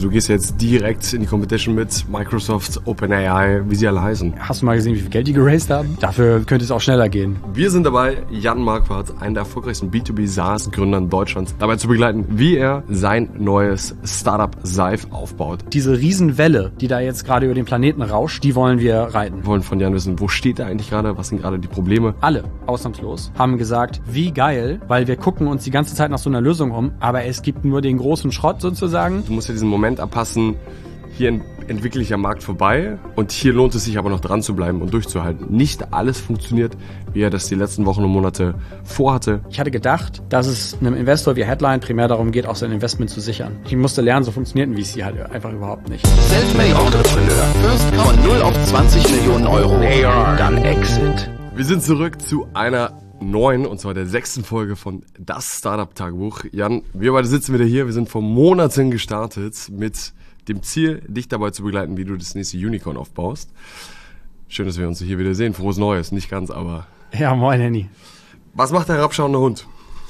Du gehst jetzt direkt in die Competition mit Microsoft, OpenAI, wie sie alle heißen. Hast du mal gesehen, wie viel Geld die geraced haben? Dafür könnte es auch schneller gehen. Wir sind dabei, Jan Marquardt, einen der erfolgreichsten B2B-SaaS-Gründern Deutschlands, dabei zu begleiten, wie er sein neues Startup Seif aufbaut. Diese Riesenwelle, die da jetzt gerade über den Planeten rauscht, die wollen wir reiten. Wir wollen von Jan wissen, wo steht er eigentlich gerade, was sind gerade die Probleme? Alle, ausnahmslos, haben gesagt, wie geil, weil wir gucken uns die ganze Zeit nach so einer Lösung um, aber es gibt nur den großen Schrott sozusagen. Du musst ja diesen Moment abpassen, hier entwickle ich am Markt vorbei und hier lohnt es sich aber noch dran zu bleiben und durchzuhalten. Nicht alles funktioniert, wie er das die letzten Wochen und Monate vorhatte. Ich hatte gedacht, dass es einem Investor wie Headline primär darum geht, auch sein Investment zu sichern. Ich musste lernen, so funktioniert ein VC halt einfach überhaupt nicht. Selfmade Entrepreneur. First von 0 auf 20 Millionen Euro. ARR. Dann Exit. Wir sind zurück zu einer neuen, und zwar der 6. Folge von Das Startup-Tagebuch. Jan, wir beide sitzen wieder hier. Wir sind vor Monaten gestartet mit dem Ziel, dich dabei zu begleiten, wie du das nächste Unicorn aufbaust. Schön, dass wir uns hier wieder sehen. Frohes Neues. Nicht ganz, aber... Ja, moin, Henny. Was macht der herabschauende Hund?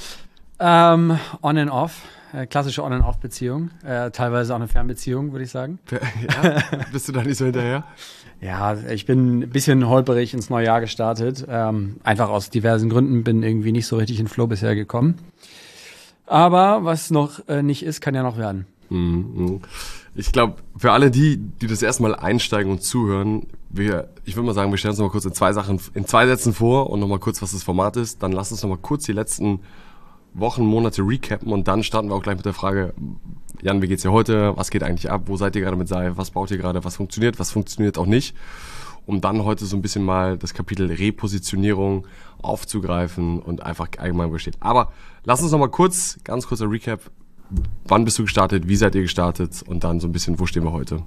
On and off. Klassische On- and Off-Beziehung. Teilweise auch eine Fernbeziehung, würde ich sagen. Ja, bist du da nicht so hinterher? Ja, ich bin ein bisschen holperig ins neue Jahr gestartet. Einfach aus diversen Gründen, bin irgendwie nicht so richtig in Flow bisher gekommen. Aber was noch nicht ist, kann ja noch werden. Ich glaube, für alle die das erstmal einsteigen und zuhören, ich würde mal sagen, wir stellen uns noch mal kurz in zwei Sätzen vor und noch mal kurz, was das Format ist. Dann lass uns noch mal kurz die letzten Wochen, Monate recappen und dann starten wir auch gleich mit der Frage, Jan, wie geht's dir heute? Was geht eigentlich ab? Wo seid ihr gerade mit Seif? Was baut ihr gerade? Was funktioniert auch nicht? Um dann heute so ein bisschen mal das Kapitel Repositionierung aufzugreifen und einfach allgemein besteht. Aber lass uns noch mal ganz kurzer Recap. Wann bist du gestartet? Wie seid ihr gestartet? Und dann so ein bisschen, wo stehen wir heute?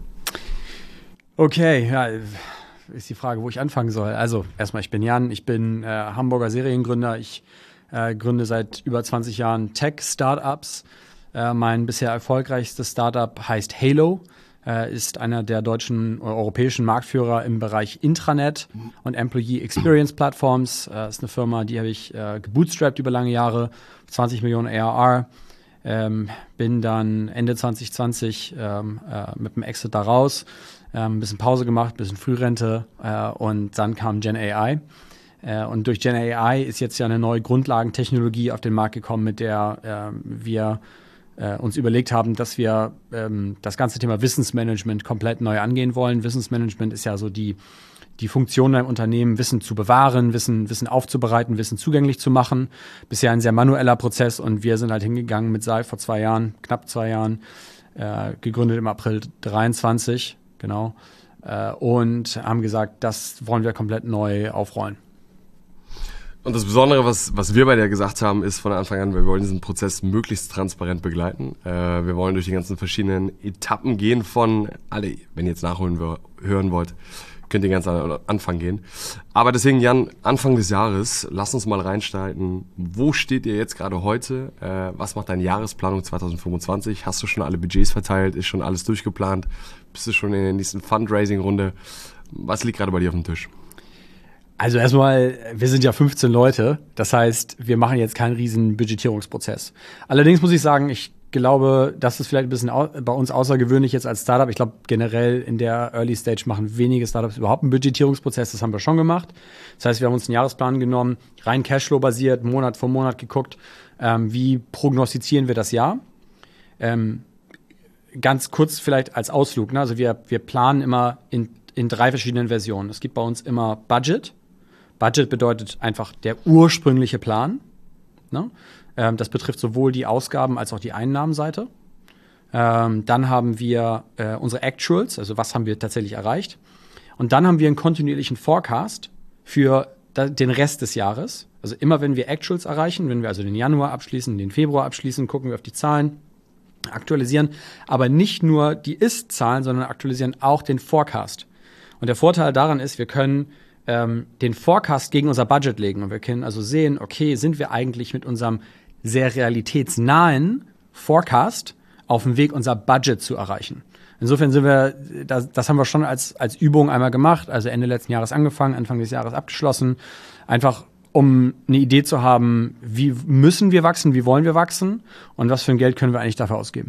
Okay, ja, ist die Frage, wo ich anfangen soll. Also erstmal, ich bin Jan, ich bin Hamburger Seriengründer. Ich gründe seit über 20 Jahren Tech-Startups. Mein bisher erfolgreichstes Startup heißt Halo, ist einer der deutschen oder europäischen Marktführer im Bereich Intranet und Employee Experience Platforms. Ist eine Firma, die habe ich gebootstrapped über lange Jahre, 20 Millionen ARR. Bin dann Ende 2020 mit dem Exit da raus, ein bisschen Pause gemacht, ein bisschen Frührente und dann kam Gen AI. Und durch Gen AI ist jetzt ja eine neue Grundlagentechnologie auf den Markt gekommen, mit der wir uns überlegt haben, dass wir das ganze Thema Wissensmanagement komplett neu angehen wollen. Wissensmanagement ist ja so die Funktion im Unternehmen, Wissen zu bewahren, Wissen aufzubereiten, Wissen zugänglich zu machen. Bisher ein sehr manueller Prozess und wir sind halt hingegangen mit Seif vor knapp 2 Jahren, gegründet im April 23, genau, und haben gesagt, das wollen wir komplett neu aufrollen. Und das Besondere, was wir bei dir gesagt haben, ist von Anfang an, wir wollen diesen Prozess möglichst transparent begleiten. Wir wollen durch die ganzen verschiedenen Etappen gehen von alle, wenn ihr jetzt hören wollt, könnt ihr ganz an Anfang gehen. Aber deswegen, Jan, Anfang des Jahres, lass uns mal reinstarten. Wo steht ihr jetzt gerade heute? Was macht deine Jahresplanung 2025? Hast du schon alle Budgets verteilt? Ist schon alles durchgeplant? Bist du schon in der nächsten Fundraising-Runde? Was liegt gerade bei dir auf dem Tisch? Also erstmal, wir sind ja 15 Leute. Das heißt, wir machen jetzt keinen riesen Budgetierungsprozess. Allerdings muss ich sagen, ich glaube, das ist vielleicht ein bisschen bei uns außergewöhnlich jetzt als Startup. Ich glaube, generell in der Early Stage machen wenige Startups überhaupt einen Budgetierungsprozess. Das haben wir schon gemacht. Das heißt, wir haben uns einen Jahresplan genommen, rein Cashflow-basiert, Monat für Monat geguckt, wie prognostizieren wir das Jahr. Ganz kurz vielleicht als Ausflug. Ne? Also wir planen immer in 3 verschiedenen Versionen. Es gibt bei uns immer Budget. Budget bedeutet einfach der ursprüngliche Plan. Ne? Das betrifft sowohl die Ausgaben als auch die Einnahmenseite. Dann haben wir unsere Actuals, also was haben wir tatsächlich erreicht. Und dann haben wir einen kontinuierlichen Forecast für den Rest des Jahres. Also immer wenn wir Actuals erreichen, wenn wir also den Januar abschließen, den Februar abschließen, gucken wir auf die Zahlen, aktualisieren. Aber nicht nur die Ist-Zahlen, sondern aktualisieren auch den Forecast. Und der Vorteil daran ist, wir können den Forecast gegen unser Budget legen. Und wir können also sehen, okay, sind wir eigentlich mit unserem sehr realitätsnahen Forecast auf dem Weg, unser Budget zu erreichen. Insofern sind wir, das haben wir schon als Übung einmal gemacht, also Ende letzten Jahres angefangen, Anfang des Jahres abgeschlossen, einfach um eine Idee zu haben, wie müssen wir wachsen, wie wollen wir wachsen und was für ein Geld können wir eigentlich dafür ausgeben.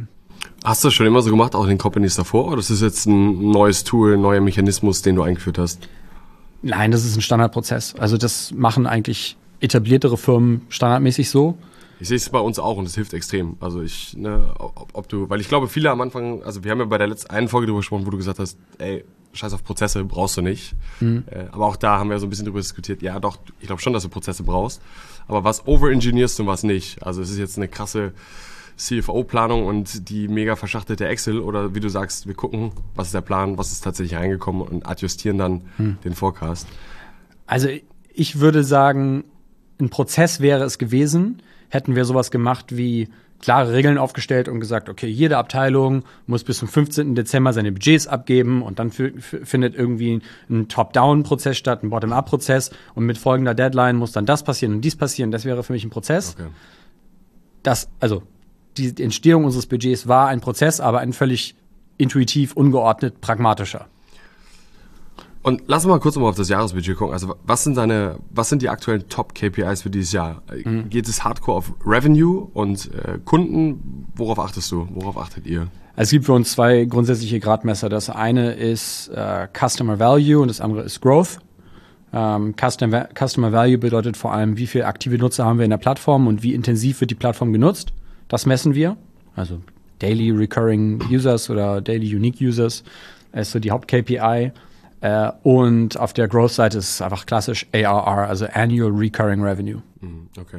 Hast du das schon immer so gemacht, auch in den Companies davor? Oder ist das jetzt ein neues Tool, ein neuer Mechanismus, den du eingeführt hast? Nein, das ist ein Standardprozess. Also das machen eigentlich etabliertere Firmen standardmäßig so. Ich sehe es bei uns auch und es hilft extrem. Also weil ich glaube, viele am Anfang, also wir haben ja bei der letzten einen Folge drüber gesprochen, wo du gesagt hast, ey, scheiß auf Prozesse, brauchst du nicht. Aber auch da haben wir so ein bisschen drüber diskutiert, ja doch, ich glaube schon, dass du Prozesse brauchst. Aber was overengineerst du und was nicht? Also es ist jetzt eine krasse CFO-Planung und die mega verschachtelte Excel oder wie du sagst, wir gucken, was ist der Plan, was ist tatsächlich reingekommen und adjustieren dann den Forecast. Also ich würde sagen, ein Prozess wäre es gewesen, hätten wir sowas gemacht wie klare Regeln aufgestellt und gesagt, okay, jede Abteilung muss bis zum 15. Dezember seine Budgets abgeben und dann findet irgendwie ein Top-Down-Prozess statt, ein Bottom-Up-Prozess und mit folgender Deadline muss dann das passieren und dies passieren. Das wäre für mich ein Prozess. Okay. Die Entstehung unseres Budgets war ein Prozess, aber ein völlig intuitiv, ungeordnet, pragmatischer. Und lass uns mal kurz auf das Jahresbudget gucken. Also was sind die aktuellen Top-KPIs für dieses Jahr? Geht es hardcore auf Revenue und Kunden? Worauf achtest du? Worauf achtet ihr? Also es gibt für uns zwei grundsätzliche Gradmesser. Das eine ist Customer Value und das andere ist Growth. Customer Value bedeutet vor allem, wie viele aktive Nutzer haben wir in der Plattform und wie intensiv wird die Plattform genutzt. Das messen wir. Also Daily Recurring Users oder Daily Unique Users ist so die Haupt-KPI. Und auf der Growth-Seite ist es einfach klassisch ARR, also Annual Recurring Revenue. Okay.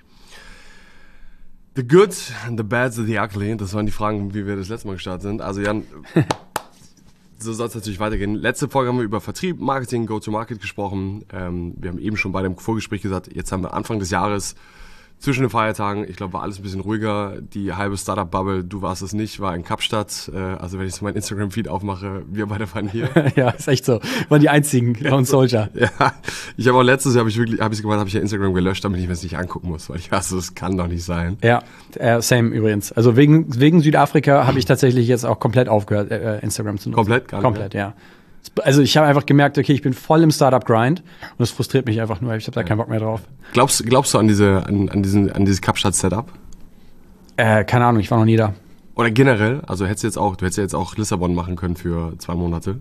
The good, the bad, the ugly. Das waren die Fragen, wie wir das letzte Mal gestartet sind. Also Jan, so soll es natürlich weitergehen. Letzte Folge haben wir über Vertrieb, Marketing, Go-to-Market gesprochen. Wir haben eben schon bei dem Vorgespräch gesagt, jetzt haben wir Anfang des Jahres zwischen den Feiertagen, ich glaube, war alles ein bisschen ruhiger. Die halbe Startup-Bubble, du warst es nicht, war in Kapstadt. Also wenn ich so meinen Instagram-Feed aufmache, wir beide waren hier. Ja, ist echt so. Waren die einzigen, Lone Soldier. Ja, ich habe auch letztes Jahr, habe ich ja Instagram gelöscht, damit ich mir das nicht angucken muss, weil ich dachte, das kann doch nicht sein. Ja, same übrigens. Also wegen Südafrika habe ich tatsächlich jetzt auch komplett aufgehört, Instagram zu nutzen. Komplett? Gar nicht komplett, ja. Also ich habe einfach gemerkt, okay, ich bin voll im Startup-Grind und es frustriert mich einfach nur. Ich habe da keinen Bock mehr drauf. Glaubst du an dieses Kapstadt-Setup? Keine Ahnung, ich war noch nie da. Oder generell? Also du hättest ja jetzt auch Lissabon machen können für 2 Monate.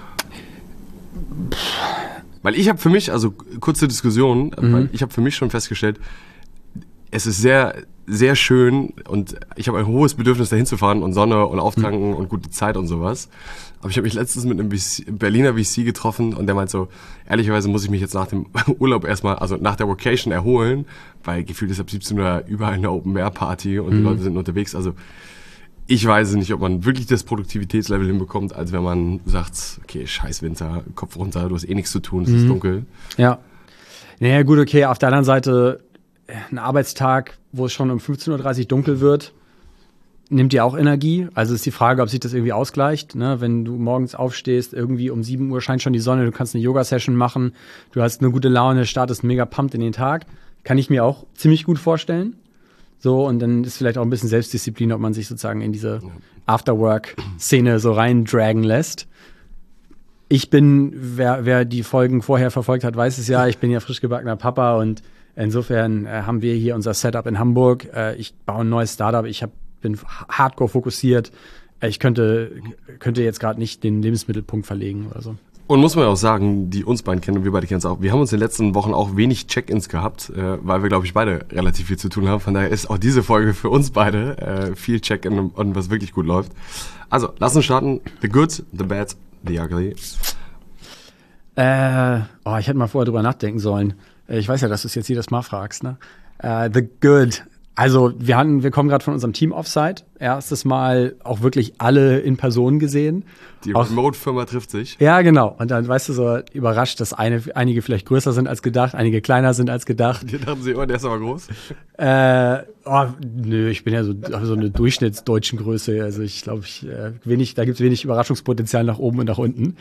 Weil ich habe für mich, also kurze Diskussion, weil ich habe für mich schon festgestellt, es ist sehr, sehr schön und ich habe ein hohes Bedürfnis, dahin zu fahren und Sonne und Auftanken und gute Zeit und sowas. Aber ich habe mich letztens mit einem Berliner VC getroffen und der meint so, ehrlicherweise muss ich mich jetzt nach dem Urlaub erstmal, also nach der Vacation erholen, weil gefühlt ist ab 17 Uhr überall eine Open-Air-Party und die Leute sind unterwegs. Also ich weiß nicht, ob man wirklich das Produktivitätslevel hinbekommt, als wenn man sagt, okay, scheiß Winter, Kopf runter, du hast eh nichts zu tun, es ist dunkel. Ja. Naja, gut, okay, auf der anderen Seite ein Arbeitstag, wo es schon um 15:30 Uhr dunkel wird, nimmt dir auch Energie. Also ist die Frage, ob sich das irgendwie ausgleicht. Ne? Wenn du morgens aufstehst, irgendwie um 7 Uhr scheint schon die Sonne, du kannst eine Yoga-Session machen, du hast eine gute Laune, startest mega pumped in den Tag. Kann ich mir auch ziemlich gut vorstellen. So, und dann ist vielleicht auch ein bisschen Selbstdisziplin, ob man sich sozusagen in diese Afterwork-Szene so reindragen lässt. Ich bin, wer die Folgen vorher verfolgt hat, weiß es ja, ich bin ja frisch gebackener Papa und insofern haben wir hier unser Setup in Hamburg. Ich baue ein neues Startup, bin hardcore fokussiert. Ich könnte jetzt gerade nicht den Lebensmittelpunkt verlegen oder so. Und muss man auch sagen, die uns beiden kennen und wir beide kennen es auch, wir haben uns in den letzten Wochen auch wenig Check-ins gehabt, weil wir, glaube ich, beide relativ viel zu tun haben. Von daher ist auch diese Folge für uns beide viel Check-in und was wirklich gut läuft. Also, lass uns starten. The good, the bad, the ugly. Ich hätte mal vorher drüber nachdenken sollen. Ich weiß ja, dass du es jetzt jedes Mal fragst, ne? The good. Also wir kommen gerade von unserem Team-Offsite. Erstes Mal auch wirklich alle in Person gesehen. Die Remote-Firma trifft sich. Ja, genau. Und dann, weißt du, so überrascht, dass einige vielleicht größer sind als gedacht, einige kleiner sind als gedacht. Die dachten sie, der ist aber groß. Nö, ich bin ja so eine durchschnittsdeutschen Größe. Also ich glaube, da gibt es wenig Überraschungspotenzial nach oben und nach unten.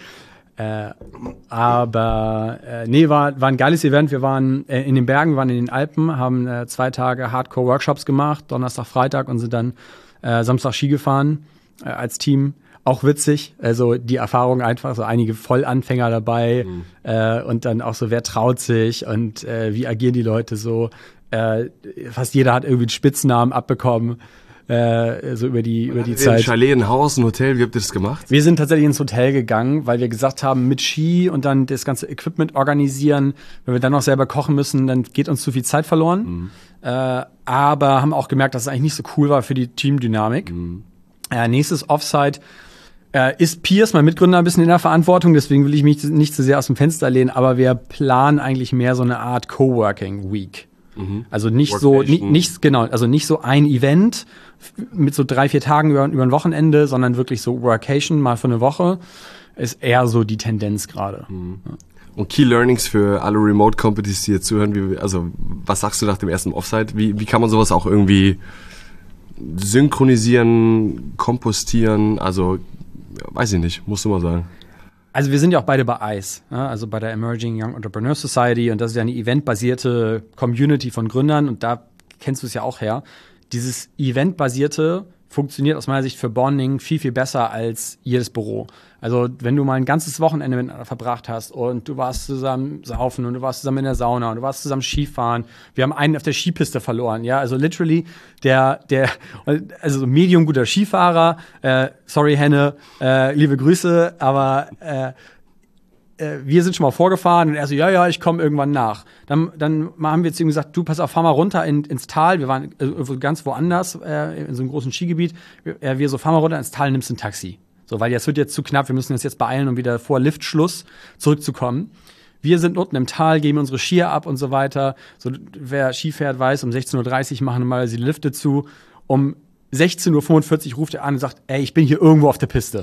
War ein geiles Event. Wir waren in den Bergen, waren in den Alpen, haben 2 Tage Hardcore-Workshops gemacht, Donnerstag, Freitag und sind dann Samstag Ski gefahren als Team. Auch witzig, also die Erfahrung einfach, so einige Vollanfänger dabei und dann auch so, wer traut sich und wie agieren die Leute so. Fast jeder hat irgendwie einen Spitznamen abbekommen. so über die Ein Zeit. Chalet, ein Haus, ein Hotel, wie habt ihr das gemacht? Wir sind tatsächlich ins Hotel gegangen, weil wir gesagt haben, mit Ski und dann das ganze Equipment organisieren, wenn wir dann noch selber kochen müssen, dann geht uns zu viel Zeit verloren. Aber haben auch gemerkt, dass es eigentlich nicht so cool war für die Teamdynamik. Nächstes Offsite ist Piers, mein Mitgründer, ein bisschen in der Verantwortung, deswegen will ich mich nicht zu sehr aus dem Fenster lehnen, aber wir planen eigentlich mehr so eine Art Coworking Week. Also nicht so, also nicht so ein Event mit so 3-4 Tagen über ein Wochenende, sondern wirklich so Workation mal für eine Woche, ist eher so die Tendenz gerade. Und Key Learnings für alle Remote Companies, die jetzt zuhören, also was sagst du nach dem ersten Offsite? Wie kann man sowas auch irgendwie synchronisieren, kompostieren, also weiß ich nicht, musst du mal sagen. Also wir sind ja auch beide bei ICE, also bei der Emerging Young Entrepreneur Society, und das ist ja eine eventbasierte Community von Gründern, und da kennst du es ja auch her. Dieses eventbasierte funktioniert aus meiner Sicht für Bonding viel, viel besser als jedes Büro. Also wenn du mal ein ganzes Wochenende miteinander verbracht hast und du warst zusammen saufen und du warst zusammen in der Sauna und du warst zusammen Skifahren. Wir haben einen auf der Skipiste verloren, ja, also literally also medium guter Skifahrer, sorry Henne, liebe Grüße, aber wir sind schon mal vorgefahren und er so, ja, ich komme irgendwann nach. Dann haben wir zu ihm gesagt, du, pass auf, fahr mal runter ins Tal. Wir waren ganz woanders, in so einem großen Skigebiet. Wir so, fahr mal runter ins Tal, nimmst ein Taxi. So, weil es wird jetzt zu knapp, wir müssen uns jetzt beeilen, um wieder vor Liftschluss zurückzukommen. Wir sind unten im Tal, geben unsere Skier ab und so weiter. So, wer Ski fährt, weiß, um 16:30 Uhr machen mal die Lifte zu. Um 16:45 Uhr ruft er an und sagt, ey, ich bin hier irgendwo auf der Piste.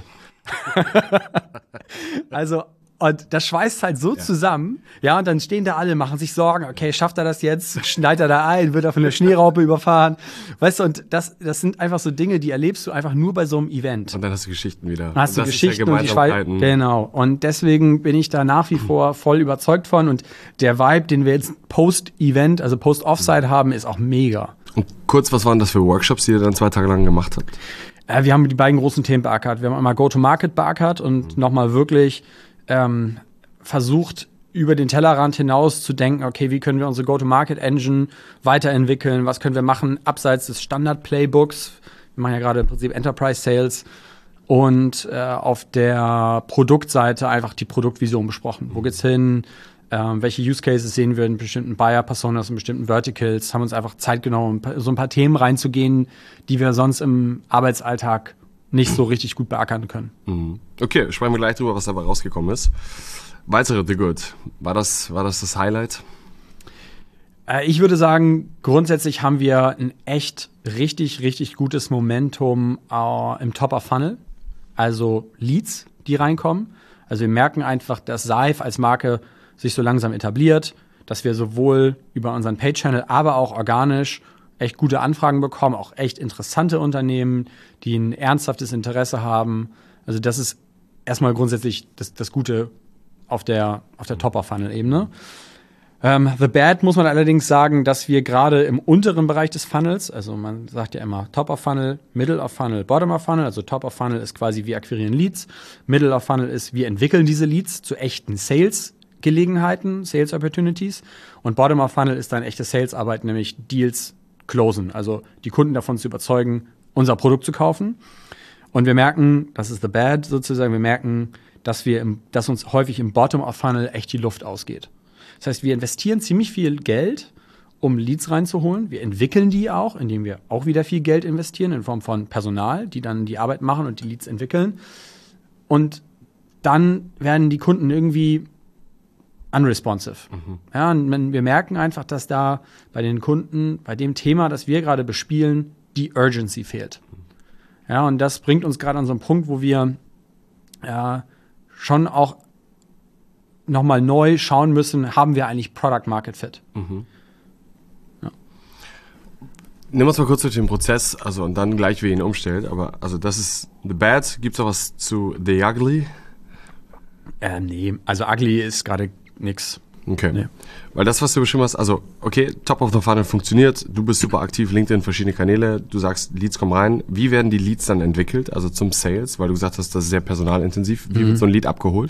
Also, und das schweißt halt so zusammen, ja, und dann stehen da alle, machen sich Sorgen, okay, schafft er das jetzt, schneidet er da ein, wird er von der Schneeraupe überfahren, weißt du, und das sind einfach so Dinge, die erlebst du einfach nur bei so einem Event. Und dann hast du Geschichten wieder. Hast du Geschichten und die genau, und deswegen bin ich da nach wie vor voll überzeugt von, und der Vibe, den wir jetzt Post-Event, also Post-Offsite haben, ist auch mega. Und kurz, was waren das für Workshops, die ihr dann 2 Tage lang gemacht habt? Wir haben die beiden großen Themen beackert. Wir haben einmal Go-to-Market beackert und nochmal wirklich versucht, über den Tellerrand hinaus zu denken, okay, wie können wir unsere Go-to-Market-Engine weiterentwickeln, was können wir machen, abseits des Standard-Playbooks. Wir machen ja gerade im Prinzip Enterprise-Sales. Und auf der Produktseite einfach die Produktvision besprochen. Wo geht's hin? Welche Use Cases sehen wir in bestimmten Buyer-Personas, in bestimmten Verticals? Haben uns einfach Zeit genommen, so ein paar Themen reinzugehen, die wir sonst im Arbeitsalltag nicht so richtig gut beackern können. Okay, sprechen wir gleich drüber, was dabei rausgekommen ist. Weitere The Good. War das Highlight? Ich würde sagen, grundsätzlich haben wir ein echt richtig, richtig gutes Momentum im Top-of-Funnel. Also Leads, die reinkommen. Also wir merken einfach, dass Seif als Marke sich so langsam etabliert, dass wir sowohl über unseren Paid-Channel, aber auch organisch echt gute Anfragen bekommen, auch echt interessante Unternehmen, die ein ernsthaftes Interesse haben. Also das ist erstmal grundsätzlich das Gute auf der Top-of-Funnel-Ebene. The Bad muss man allerdings sagen, dass wir gerade im unteren Bereich des Funnels, also man sagt ja immer Top-of-Funnel, Middle-of-Funnel, Bottom-of-Funnel, also Top-of-Funnel ist quasi, wir akquirieren Leads, Middle-of-Funnel ist, wir entwickeln diese Leads zu echten Sales-Gelegenheiten, Sales-Opportunities, und Bottom-of-Funnel ist dann echte Sales-Arbeit, nämlich Deals closen, also die Kunden davon zu überzeugen, unser Produkt zu kaufen. Und wir merken, das ist the bad sozusagen, wir merken, dass uns häufig im Bottom-of-Funnel echt die Luft ausgeht. Das heißt, wir investieren ziemlich viel Geld, um Leads reinzuholen. Wir entwickeln die auch, indem wir auch wieder viel Geld investieren in Form von Personal, die dann die Arbeit machen und die Leads entwickeln. Und dann werden die Kunden irgendwie unresponsive. Ja, und wir merken einfach, dass da bei den Kunden, bei dem Thema, das wir gerade bespielen, die Urgency fehlt. Ja, und das bringt uns gerade an so einen Punkt, wo wir schon auch nochmal neu schauen müssen, haben wir eigentlich Product Market Fit? Ja. Nimm uns mal kurz durch den Prozess, also und dann gleich, wie ihr ihn umstellt. Aber also das ist The Bad. Gibt's noch was zu The Ugly? Nee, also Ugly ist gerade nix. Okay. Nee. Weil das, was du beschrieben hast, also okay, Top of the Funnel funktioniert, du bist super aktiv, LinkedIn, verschiedene Kanäle, du sagst, Leads kommen rein. Wie werden die Leads dann entwickelt, also zum Sales? Weil du gesagt hast, das ist sehr personalintensiv. Wie wird so ein Lead abgeholt?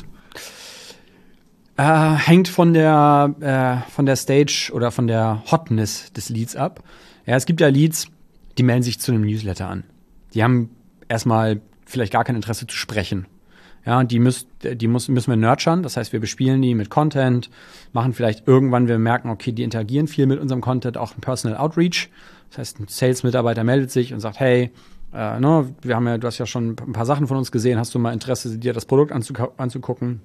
Hängt von der Stage oder von der Hotness des Leads ab. Ja, es gibt ja Leads, die melden sich zu einem Newsletter an. Die haben erstmal vielleicht gar kein Interesse zu sprechen. Ja, die müssen wir nurturen, das heißt, wir bespielen die mit Content, machen vielleicht irgendwann, wir merken, okay, die interagieren viel mit unserem Content, auch ein Personal Outreach. Das heißt, ein Sales-Mitarbeiter meldet sich und sagt, hey, du hast ja schon ein paar Sachen von uns gesehen, hast du mal Interesse, dir das Produkt anzugucken?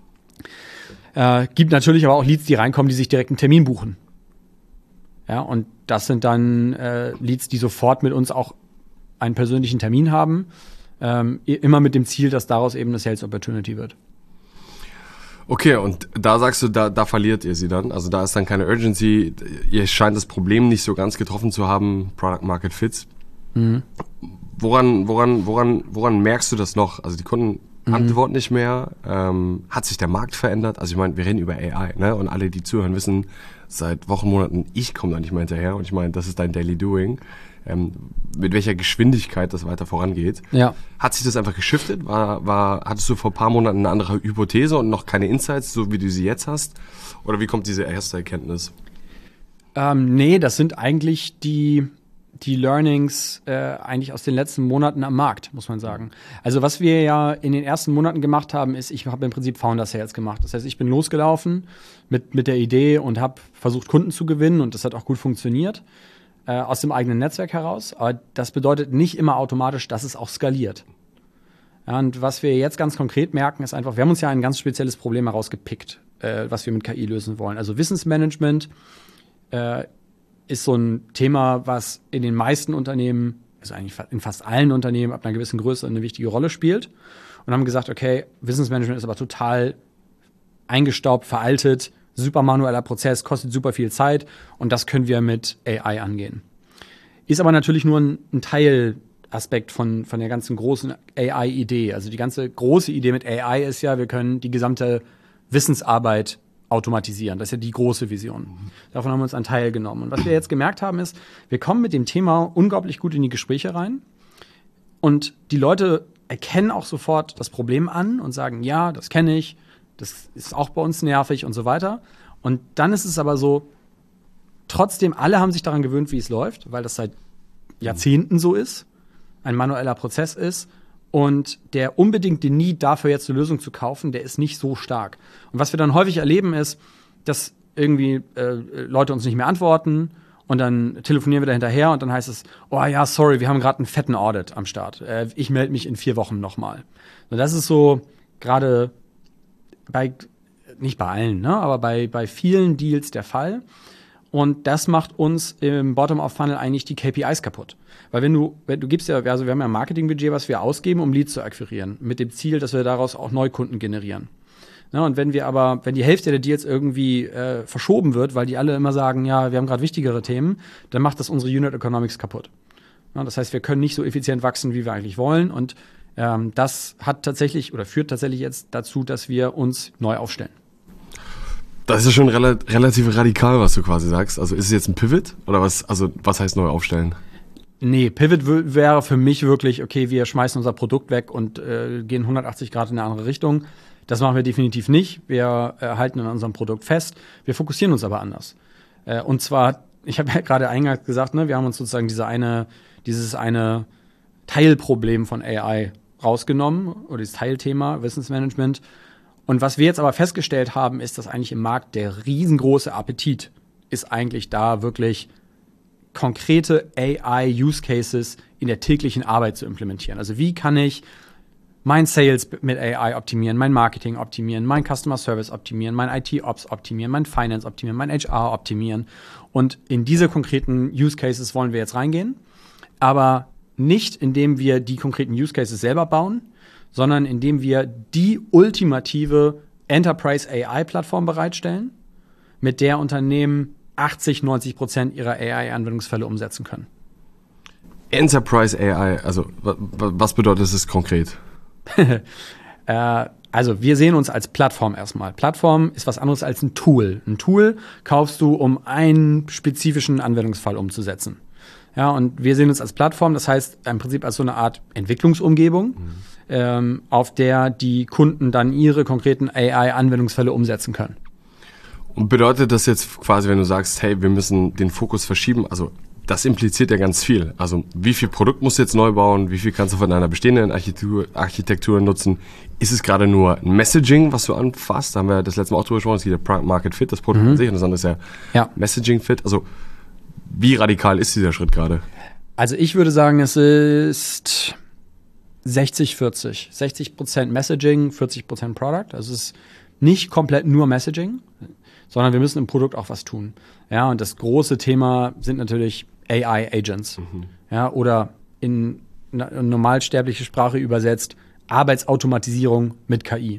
Gibt natürlich aber auch Leads, die reinkommen, die sich direkt einen Termin buchen. Ja, und das sind dann Leads, die sofort mit uns auch einen persönlichen Termin haben, immer mit dem Ziel, dass daraus eben eine Sales Opportunity wird. Okay, und da sagst du, da verliert ihr sie dann. Also da ist dann keine Urgency. Ihr scheint das Problem nicht so ganz getroffen zu haben, Product Market Fits. Mhm. Woran merkst du das noch? Also die Kunden antworten nicht mehr. Hat sich der Markt verändert? Also ich meine, wir reden über AI, ne? Und alle, die zuhören, wissen seit Wochen, Monaten, ich komme da nicht mehr hinterher. Und ich meine, das ist dein Daily Doing. Mit welcher Geschwindigkeit das weiter vorangeht. Ja. Hat sich das einfach geschiftet? Hattest du vor ein paar Monaten eine andere Hypothese und noch keine Insights, so wie du sie jetzt hast? Oder wie kommt diese erste Erkenntnis? Nee, das sind eigentlich die Learnings eigentlich aus den letzten Monaten am Markt, muss man sagen. Also was wir ja in den ersten Monaten gemacht haben, ist, ich habe im Prinzip Founder Sales gemacht. Das heißt, ich bin losgelaufen mit der Idee und habe versucht, Kunden zu gewinnen und das hat auch gut funktioniert. Aus dem eigenen Netzwerk heraus. Aber das bedeutet nicht immer automatisch, dass es auch skaliert. Ja, und was wir jetzt ganz konkret merken, ist einfach, wir haben uns ja ein ganz spezielles Problem herausgepickt, was wir mit KI lösen wollen. Also Wissensmanagement ist so ein Thema, was in den meisten Unternehmen, also eigentlich in fast allen Unternehmen ab einer gewissen Größe eine wichtige Rolle spielt. Und haben gesagt, okay, Wissensmanagement ist aber total eingestaubt, veraltet, super manueller Prozess, kostet super viel Zeit und das können wir mit AI angehen. Ist aber natürlich nur ein Teilaspekt von der ganzen großen AI-Idee. Also die ganze große Idee mit AI ist ja, wir können die gesamte Wissensarbeit automatisieren. Das ist ja die große Vision. Davon haben wir uns einen Teil genommen. Und was wir jetzt gemerkt haben ist, wir kommen mit dem Thema unglaublich gut in die Gespräche rein und die Leute erkennen auch sofort das Problem an und sagen, ja, das kenne ich, das ist auch bei uns nervig und so weiter. Und dann ist es aber so, trotzdem, alle haben sich daran gewöhnt, wie es läuft, weil das seit Jahrzehnten so ist, ein manueller Prozess ist und der unbedingte Need dafür jetzt eine Lösung zu kaufen, der ist nicht so stark. Und was wir dann häufig erleben ist, dass irgendwie Leute uns nicht mehr antworten und dann telefonieren wir da hinterher und dann heißt es, oh ja, sorry, wir haben gerade einen fetten Audit am Start. Ich melde mich in 4 Wochen nochmal. Und das ist so gerade nicht bei allen, ne, aber bei vielen Deals der Fall. Und das macht uns im Bottom-of-Funnel eigentlich die KPIs kaputt. Weil wenn du gibst ja, also wir haben ja ein Marketingbudget, was wir ausgeben, um Leads zu akquirieren, mit dem Ziel, dass wir daraus auch Neukunden generieren. Ja, und wenn die Hälfte der Deals irgendwie verschoben wird, weil die alle immer sagen, ja, wir haben gerade wichtigere Themen, dann macht das unsere Unit Economics kaputt. Ja, das heißt, wir können nicht so effizient wachsen, wie wir eigentlich wollen und das führt tatsächlich jetzt dazu, dass wir uns neu aufstellen. Das ist ja schon relativ radikal, was du quasi sagst. Also ist es jetzt ein Pivot oder was heißt neu aufstellen? Nee, Pivot wäre für mich wirklich, okay, wir schmeißen unser Produkt weg und gehen 180 Grad in eine andere Richtung. Das machen wir definitiv nicht. Wir halten an unserem Produkt fest. Wir fokussieren uns aber anders. Und zwar, ich habe ja gerade eingangs gesagt, ne, wir haben uns sozusagen dieses eine Teilproblem von AI rausgenommen oder das Teilthema Wissensmanagement. Und was wir jetzt aber festgestellt haben, ist, dass eigentlich im Markt der riesengroße Appetit ist eigentlich da wirklich konkrete AI-Use-Cases in der täglichen Arbeit zu implementieren. Also wie kann ich mein Sales mit AI optimieren, mein Marketing optimieren, mein Customer Service optimieren, mein IT-Ops optimieren, mein Finance optimieren, mein HR optimieren. Und in diese konkreten Use-Cases wollen wir jetzt reingehen, aber nicht, indem wir die konkreten Use Cases selber bauen, sondern indem wir die ultimative Enterprise AI-Plattform bereitstellen, mit der Unternehmen 80-90% ihrer AI-Anwendungsfälle umsetzen können. Enterprise AI, also was bedeutet das konkret? Also wir sehen uns als Plattform erstmal. Plattform ist was anderes als ein Tool. Ein Tool kaufst du, um einen spezifischen Anwendungsfall umzusetzen. Ja, und wir sehen uns als Plattform, das heißt im Prinzip als so eine Art Entwicklungsumgebung, auf der die Kunden dann ihre konkreten AI-Anwendungsfälle umsetzen können. Und bedeutet das jetzt quasi, wenn du sagst, hey, wir müssen den Fokus verschieben, also das impliziert ja ganz viel. Also wie viel Produkt musst du jetzt neu bauen, wie viel kannst du von deiner bestehenden Architektur nutzen? Ist es gerade nur ein Messaging, was du anfasst? Da haben wir das letzte Mal auch drüber gesprochen, es geht ja Product Market Fit, das Produkt an sich, und das andere ist ja Messaging Fit. Also wie radikal ist dieser Schritt gerade? Also ich würde sagen, es ist 60-40. 60% Messaging, 40% Product. Also es ist nicht komplett nur Messaging, sondern wir müssen im Produkt auch was tun. Ja, und das große Thema sind natürlich AI-Agents. Ja, oder in normalsterbliche Sprache übersetzt Arbeitsautomatisierung mit KI.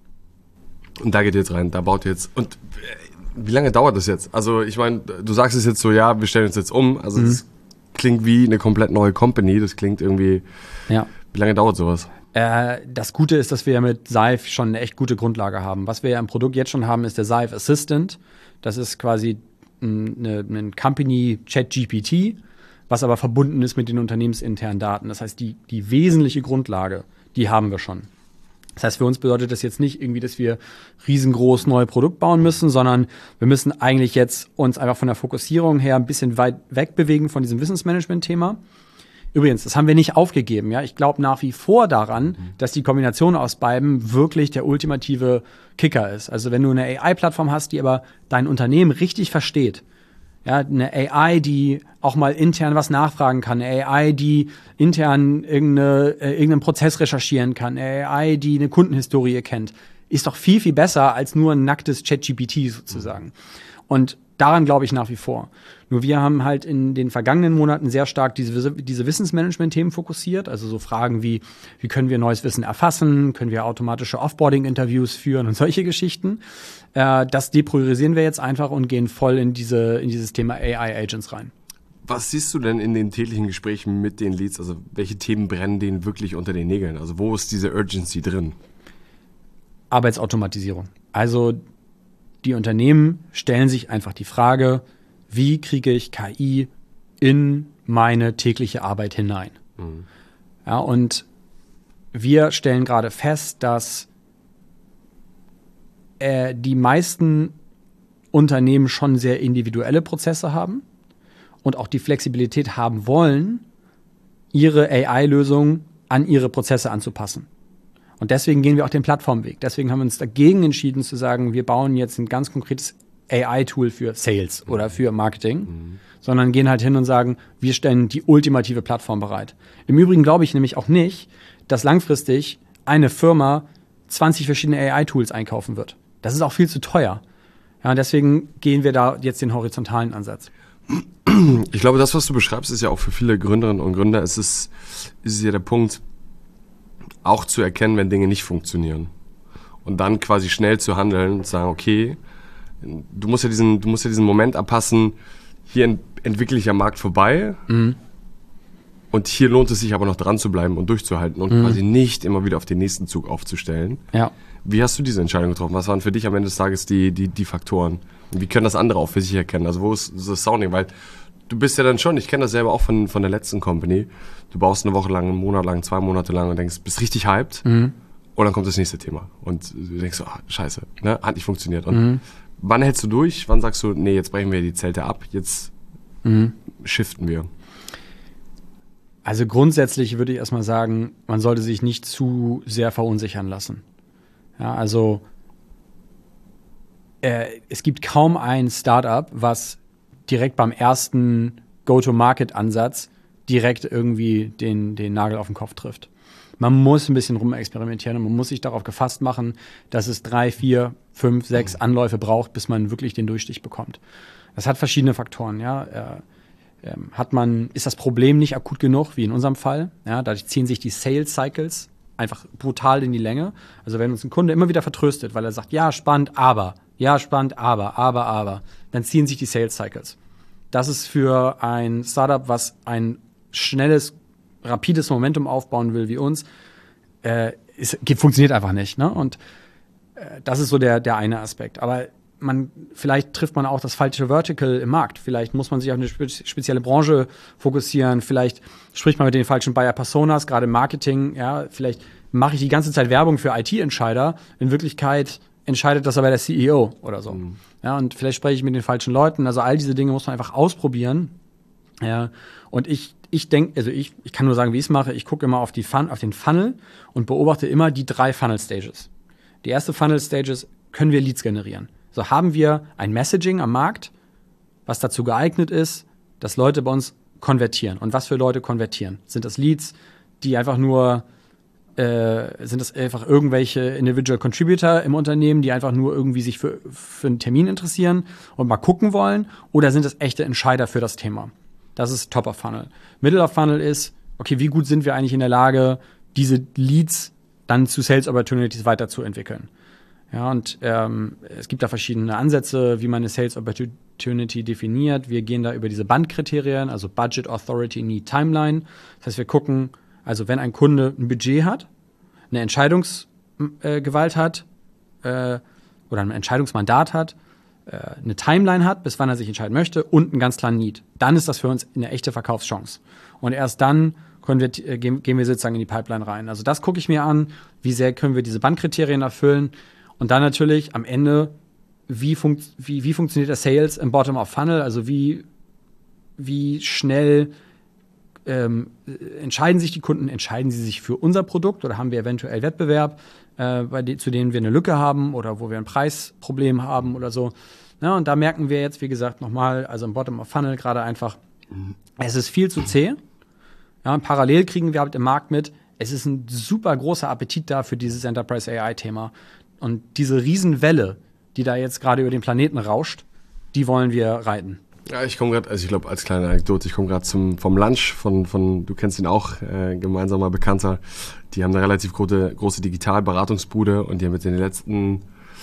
Und da geht ihr jetzt rein, da baut ihr jetzt. Und wie lange dauert das jetzt? Also ich meine, du sagst es jetzt so, ja, wir stellen uns jetzt um. Also das klingt wie eine komplett neue Company. Das klingt irgendwie. Ja. Wie lange dauert sowas? Das Gute ist, dass wir mit Sive schon eine echt gute Grundlage haben. Was wir ja im Produkt jetzt schon haben, ist der Sive Assistant. Das ist quasi ein Company ChatGPT, was aber verbunden ist mit den unternehmensinternen Daten. Das heißt, die wesentliche Grundlage, die haben wir schon. Das heißt, für uns bedeutet das jetzt nicht irgendwie, dass wir riesengroß neue Produkt bauen müssen, sondern wir müssen eigentlich jetzt uns einfach von der Fokussierung her ein bisschen weit wegbewegen von diesem Wissensmanagement-Thema. Übrigens, das haben wir nicht aufgegeben. Ja? Ich glaube nach wie vor daran, dass die Kombination aus beiden wirklich der ultimative Kicker ist. Also wenn du eine AI-Plattform hast, die aber dein Unternehmen richtig versteht, ja, eine AI, die auch mal intern was nachfragen kann, eine AI, die intern irgendeinen Prozess recherchieren kann, eine AI, die eine Kundenhistorie kennt, ist doch viel, viel besser als nur ein nacktes ChatGPT sozusagen. Und daran glaube ich nach wie vor. Nur wir haben halt in den vergangenen Monaten sehr stark diese Wissensmanagement-Themen fokussiert. Also so Fragen wie können wir neues Wissen erfassen? Können wir automatische Offboarding-Interviews führen und solche Geschichten? Das depriorisieren wir jetzt einfach und gehen voll in dieses Thema AI-Agents rein. Was siehst du denn in den täglichen Gesprächen mit den Leads? Also welche Themen brennen denen wirklich unter den Nägeln? Also wo ist diese Urgency drin? Arbeitsautomatisierung. Also die Unternehmen stellen sich einfach die Frage, wie kriege ich KI in meine tägliche Arbeit hinein? Ja, und wir stellen gerade fest, dass die meisten Unternehmen schon sehr individuelle Prozesse haben und auch die Flexibilität haben wollen, ihre AI-Lösung an ihre Prozesse anzupassen. Und deswegen gehen wir auch den Plattformweg. Deswegen haben wir uns dagegen entschieden zu sagen, wir bauen jetzt ein ganz konkretes AI-Tool für Sales oder für Marketing, sondern gehen halt hin und sagen, wir stellen die ultimative Plattform bereit. Im Übrigen glaube ich nämlich auch nicht, dass langfristig eine Firma 20 verschiedene AI-Tools einkaufen wird. Das ist auch viel zu teuer. Ja, und deswegen gehen wir da jetzt den horizontalen Ansatz. Ich glaube, das, was du beschreibst, ist ja auch für viele Gründerinnen und Gründer, ist ja der Punkt, auch zu erkennen, wenn Dinge nicht funktionieren. Und dann quasi schnell zu handeln und sagen, okay, du musst ja diesen Moment abpassen, hier entwickle ich am Markt vorbei und hier lohnt es sich aber noch dran zu bleiben und durchzuhalten und quasi nicht immer wieder auf den nächsten Zug aufzustellen. Ja. Wie hast du diese Entscheidung getroffen? Was waren für dich am Ende des Tages die Faktoren? Und wie können das andere auch für sich erkennen? Also wo ist das Sounding? Weil du bist ja dann schon, ich kenne das selber auch von der letzten Company, du baust eine Woche lang, einen Monat lang, 2 Monate lang und denkst, bist richtig hyped und dann kommt das nächste Thema und du denkst so, scheiße, ne, hat nicht funktioniert. Und wann hältst du durch? Wann sagst du, nee, jetzt brechen wir die Zelte ab, jetzt shiften wir? Also grundsätzlich würde ich erstmal sagen, man sollte sich nicht zu sehr verunsichern lassen. Ja, also es gibt kaum ein Startup, was direkt beim ersten Go-to-Market-Ansatz direkt irgendwie den Nagel auf den Kopf trifft. Man muss ein bisschen rumexperimentieren und man muss sich darauf gefasst machen, dass es 3, 4, 5, 6 Anläufe braucht, bis man wirklich den Durchstich bekommt. Das hat verschiedene Faktoren. Ja. Ist das Problem nicht akut genug, wie in unserem Fall? Ja, dadurch ziehen sich die Sales-Cycles einfach brutal in die Länge. Also wenn uns ein Kunde immer wieder vertröstet, weil er sagt, ja, spannend, aber, dann ziehen sich die Sales-Cycles. Das ist für ein Startup, was ein schnelles, rapides Momentum aufbauen will wie uns, funktioniert einfach nicht. Ne? Und das ist so der eine Aspekt. Aber vielleicht trifft man auch das falsche Vertical im Markt. Vielleicht muss man sich auf eine spezielle Branche fokussieren. Vielleicht spricht man mit den falschen Buyer-Personas, gerade im Marketing. Ja, vielleicht mache ich die ganze Zeit Werbung für IT-Entscheider. In Wirklichkeit entscheidet das aber der CEO oder so. Ja, und vielleicht spreche ich mit den falschen Leuten. Also all diese Dinge muss man einfach ausprobieren Ja, und ich denke, also ich kann nur sagen, wie ich es mache. Ich gucke immer auf den Funnel und beobachte immer die 3 Funnel-Stages. Die erste Funnel-Stage ist, können wir Leads generieren? So haben wir ein Messaging am Markt, was dazu geeignet ist, dass Leute bei uns konvertieren. Und was für Leute konvertieren? Sind das Leads, die einfach nur, sind das einfach irgendwelche Individual Contributor im Unternehmen, die einfach nur irgendwie sich für einen Termin interessieren und mal gucken wollen? Oder sind das echte Entscheider für das Thema? Das ist Top of Funnel. Middle of Funnel ist, okay, wie gut sind wir eigentlich in der Lage, diese Leads dann zu Sales Opportunities weiterzuentwickeln? Ja, und es gibt da verschiedene Ansätze, wie man eine Sales Opportunity definiert. Wir gehen da über diese Bandkriterien, also Budget, Authority, Need, Timeline. Das heißt, wir gucken, also wenn ein Kunde ein Budget hat, eine Entscheidungsgewalt hat oder ein Entscheidungsmandat hat, eine Timeline hat, bis wann er sich entscheiden möchte und einen ganz klaren Need, dann ist das für uns eine echte Verkaufschance. Und erst dann gehen wir sozusagen in die Pipeline rein. Also das gucke ich mir an, wie sehr können wir diese Bandkriterien erfüllen. Und dann natürlich am Ende, wie funktioniert der Sales im Bottom-of-Funnel, also wie schnell entscheiden sich die Kunden, entscheiden sie sich für unser Produkt oder haben wir eventuell Wettbewerb, zu denen wir eine Lücke haben oder wo wir ein Preisproblem haben oder so. Ja, und da merken wir jetzt, wie gesagt, nochmal, also im Bottom-of-Funnel gerade einfach, es ist viel zu zäh. Ja, und parallel kriegen wir halt im Markt mit, es ist ein super großer Appetit da für dieses Enterprise AI-Thema. Und diese Riesenwelle, die da jetzt gerade über den Planeten rauscht, die wollen wir reiten. Ja, ich komme gerade, also ich glaube, als kleine Anekdote, ich komme gerade vom Lunch von, du kennst ihn auch, gemeinsamer Bekannter. Die haben eine relativ große Digitalberatungsbude und die haben mit den letzten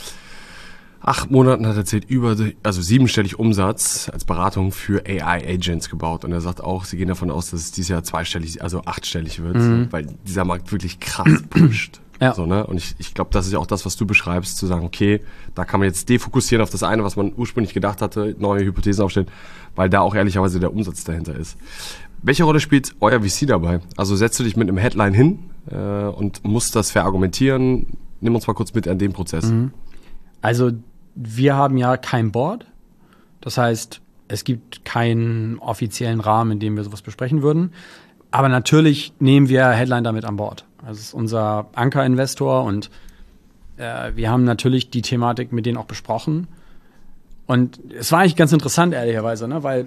8 Monaten, hat er erzählt, also 7-stellig Umsatz als Beratung für AI-Agents gebaut. Und er sagt auch, sie gehen davon aus, dass es dieses Jahr 2-stellig, also 8-stellig wird, weil dieser Markt wirklich krass pusht. Ja. So, ne? Und ich glaube, das ist ja auch das, was du beschreibst, zu sagen, okay, da kann man jetzt defokussieren auf das eine, was man ursprünglich gedacht hatte, neue Hypothesen aufstellen, weil da auch ehrlicherweise der Umsatz dahinter ist. Welche Rolle spielt euer VC dabei? Also setzt du dich mit einem Headline hin und musst das verargumentieren? Nimm uns mal kurz mit an den Prozess. Also wir haben ja kein Board. Das heißt, es gibt keinen offiziellen Rahmen, in dem wir sowas besprechen würden. Aber natürlich nehmen wir Headline damit an Bord. Das ist unser Anker-Investor und wir haben natürlich die Thematik mit denen auch besprochen. Und es war eigentlich ganz interessant, ehrlicherweise, ne? Weil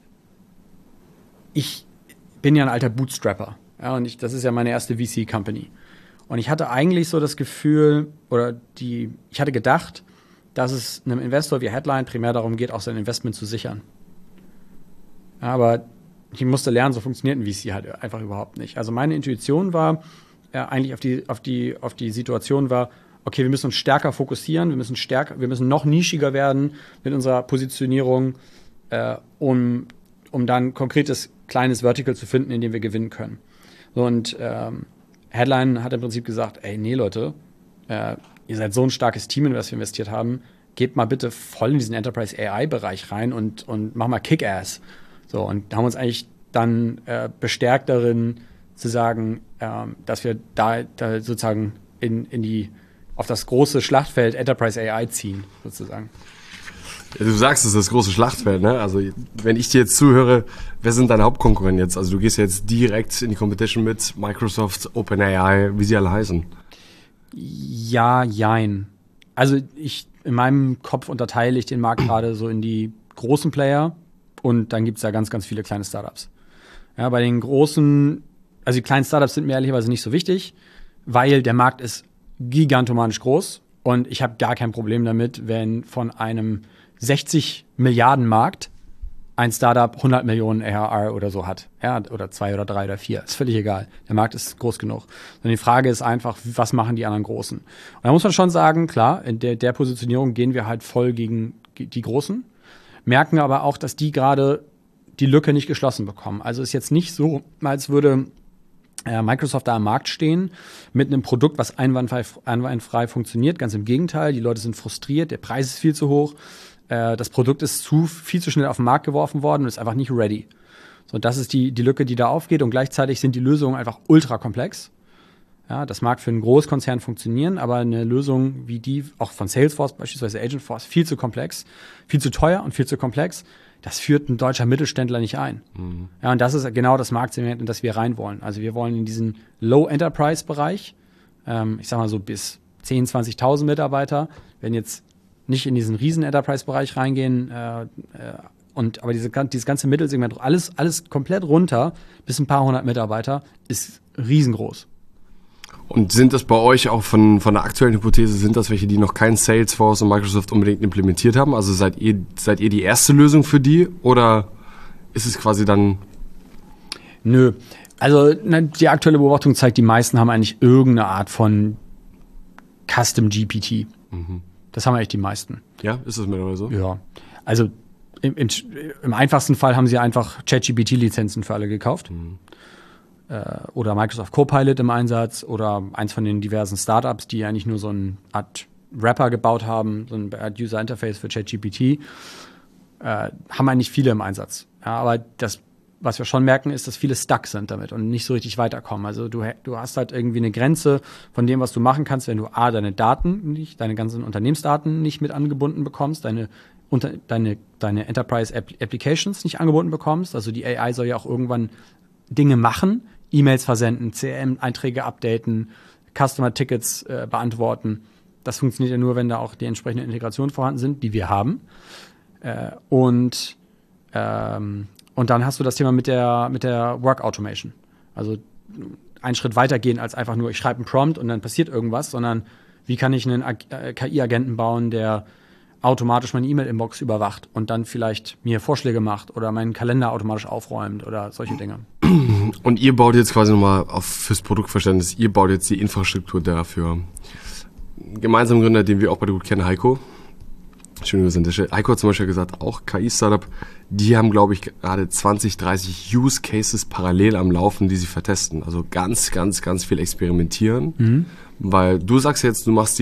ich bin ja ein alter Bootstrapper. Ja, und das ist ja meine erste VC-Company. Und ich hatte eigentlich so das Gefühl, ich hatte gedacht, dass es einem Investor wie Headline primär darum geht, auch sein Investment zu sichern. Aber ich musste lernen, so funktioniert ein VC halt einfach überhaupt nicht. Also meine Intuition war eigentlich auf die Situation war, okay, wir müssen uns stärker fokussieren, wir müssen noch nischiger werden mit unserer Positionierung, um dann konkretes kleines Vertical zu finden, in dem wir gewinnen können. So, und Headline hat im Prinzip gesagt, ey, nee, Leute, ihr seid so ein starkes Team, in das wir investiert haben, gebt mal bitte voll in diesen Enterprise AI-Bereich rein und mach mal Kick-Ass. So, und haben uns eigentlich dann bestärkt darin, zu sagen, dass wir da sozusagen auf das große Schlachtfeld Enterprise AI ziehen, sozusagen. Ja, du sagst, es ist das große Schlachtfeld, ne? Also, wenn ich dir jetzt zuhöre, wer sind deine Hauptkonkurrenten jetzt? Also, du gehst jetzt direkt in die Competition mit Microsoft, OpenAI, wie sie alle heißen. Ja, jein. Also, in meinem Kopf unterteile ich den Markt gerade so in die großen Player und dann gibt es da ganz, ganz viele kleine Startups. Ja, bei den großen, also die kleinen Startups sind mir ehrlicherweise nicht so wichtig, weil der Markt ist gigantomanisch groß und ich habe gar kein Problem damit, wenn von einem 60 Milliarden Markt ein Startup 100 Millionen ARR oder so hat. Ja, oder 2 oder 3 oder 4. Ist völlig egal. Der Markt ist groß genug. Und die Frage ist einfach, was machen die anderen Großen? Und da muss man schon sagen, klar, in der Positionierung gehen wir halt voll gegen die Großen, merken aber auch, dass die gerade die Lücke nicht geschlossen bekommen. Also ist jetzt nicht so, als würde Microsoft da am Markt stehen mit einem Produkt, was einwandfrei funktioniert. Ganz im Gegenteil, die Leute sind frustriert, der Preis ist viel zu hoch, das Produkt ist viel zu schnell auf den Markt geworfen worden und ist einfach nicht ready. So, das ist die Lücke, die da aufgeht und gleichzeitig sind die Lösungen einfach ultra komplex. Ja, das mag für einen Großkonzern funktionieren, aber eine Lösung wie die, auch von Salesforce beispielsweise Agentforce, viel zu komplex, viel zu teuer und viel zu komplex, das führt ein deutscher Mittelständler nicht ein. Ja, und das ist genau das Marktsegment, in das wir rein wollen. Also wir wollen in diesen Low-Enterprise-Bereich, ich sag mal so bis 10.000, 20.000 Mitarbeiter, wenn jetzt nicht in diesen Riesen-Enterprise-Bereich reingehen, aber dieses ganze Mittelsegment, alles komplett runter bis ein paar hundert Mitarbeiter, ist riesengroß. Und sind das bei euch auch von der aktuellen Hypothese, sind das welche, die noch kein Salesforce und Microsoft unbedingt implementiert haben? Also seid ihr die erste Lösung für die oder ist es quasi dann... Nö. Also die aktuelle Beobachtung zeigt, die meisten haben eigentlich irgendeine Art von Custom GPT. Das haben eigentlich die meisten. Ja, ist das mittlerweile so? Ja. Also im einfachsten Fall haben sie einfach ChatGPT-Lizenzen für alle gekauft. Oder Microsoft Copilot im Einsatz oder eins von den diversen Startups, die eigentlich nur so eine Art Wrapper gebaut haben, so eine Art User Interface für ChatGPT, haben eigentlich viele im Einsatz. Ja, aber das, was wir schon merken, ist, dass viele stuck sind damit und nicht so richtig weiterkommen. Also du hast halt irgendwie eine Grenze von dem, was du machen kannst, wenn du deine ganzen Unternehmensdaten nicht mit angebunden bekommst, deine Enterprise Applications nicht angebunden bekommst. Also die AI soll ja auch irgendwann Dinge machen, E-Mails versenden, CRM-Einträge updaten, Customer-Tickets beantworten. Das funktioniert ja nur, wenn da auch die entsprechenden Integrationen vorhanden sind, die wir haben. Und dann hast du das Thema mit der Work Automation. Also einen Schritt weitergehen als einfach nur, ich schreibe einen Prompt und dann passiert irgendwas, sondern wie kann ich einen KI-Agenten bauen, der automatisch meine E-Mail-Inbox überwacht und dann vielleicht mir Vorschläge macht oder meinen Kalender automatisch aufräumt oder solche Dinge. Und ihr baut jetzt quasi nochmal fürs Produktverständnis, ihr baut jetzt die Infrastruktur dafür. Gemeinsamer Gründer, den wir auch bei der Gut kennen, Heiko. Schöne Grüße an der Stelle. Heiko hat zum Beispiel gesagt, auch KI-Startup, die haben, glaube ich, gerade 20, 30 Use Cases parallel am Laufen, die sie vertesten. Also ganz, ganz, ganz viel experimentieren. Weil du sagst jetzt, du machst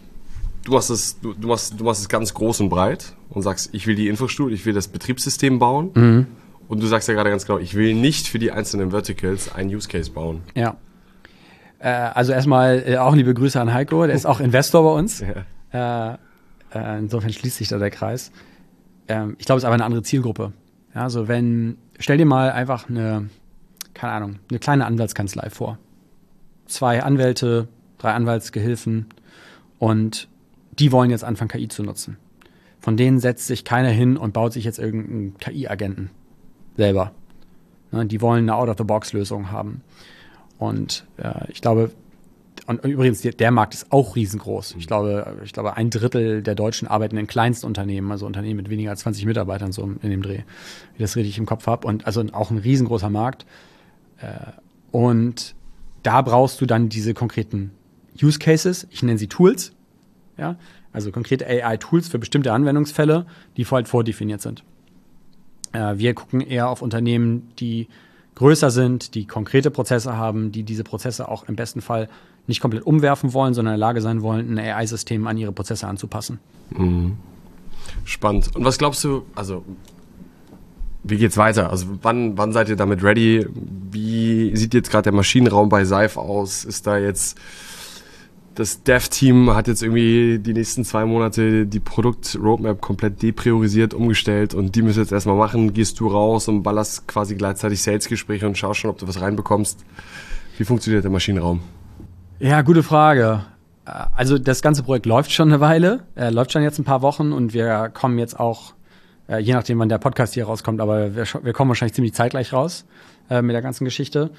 es ganz groß und breit und sagst, ich will die Infrastruktur, ich will das Betriebssystem bauen. Und du sagst ja gerade ganz genau, ich will nicht für die einzelnen Verticals einen Use Case bauen. Ja. Also erstmal auch liebe Grüße an Heiko, der ist auch Investor bei uns. Ja. Insofern schließt sich da der Kreis. Ich glaube, es ist aber eine andere Zielgruppe. Ja, also stell dir mal einfach eine kleine Anwaltskanzlei vor. 2 Anwälte, 3 Anwaltsgehilfen und die wollen jetzt anfangen, KI zu nutzen. Von denen setzt sich keiner hin und baut sich jetzt irgendeinen KI-Agenten selber. Ne, die wollen eine Out-of-the-Box-Lösung haben. Und ich glaube, und übrigens, der Markt ist auch riesengroß. Ich glaube, 1/3 der Deutschen arbeiten in Kleinstunternehmen, also Unternehmen mit weniger als 20 Mitarbeitern, so in dem Dreh, wie ich das richtig im Kopf habe. Und also auch ein riesengroßer Markt. Und da brauchst du dann diese konkreten Use Cases, ich nenne sie Tools, ja, also konkrete AI-Tools für bestimmte Anwendungsfälle, die halt vordefiniert sind. Wir gucken eher auf Unternehmen, die größer sind, die konkrete Prozesse haben, die diese Prozesse auch im besten Fall nicht komplett umwerfen wollen, sondern in der Lage sein wollen, ein AI-System an ihre Prozesse anzupassen. Spannend. Und was glaubst du, also wie geht's weiter? Also wann seid ihr damit ready? Wie sieht jetzt gerade der Maschinenraum bei Seif aus? Ist da jetzt das Dev-Team hat jetzt irgendwie die nächsten 2 Monate die Produkt-Roadmap komplett depriorisiert, umgestellt und die müssen jetzt erstmal machen. Gehst du raus und ballerst quasi gleichzeitig Sales-Gespräche und schaust schon, ob du was reinbekommst. Wie funktioniert der Maschinenraum? Ja, gute Frage. Also das ganze Projekt läuft schon eine Weile, läuft schon jetzt ein paar Wochen und wir kommen jetzt auch, je nachdem wann der Podcast hier rauskommt, aber wir kommen wahrscheinlich ziemlich zeitgleich raus mit der ganzen Geschichte.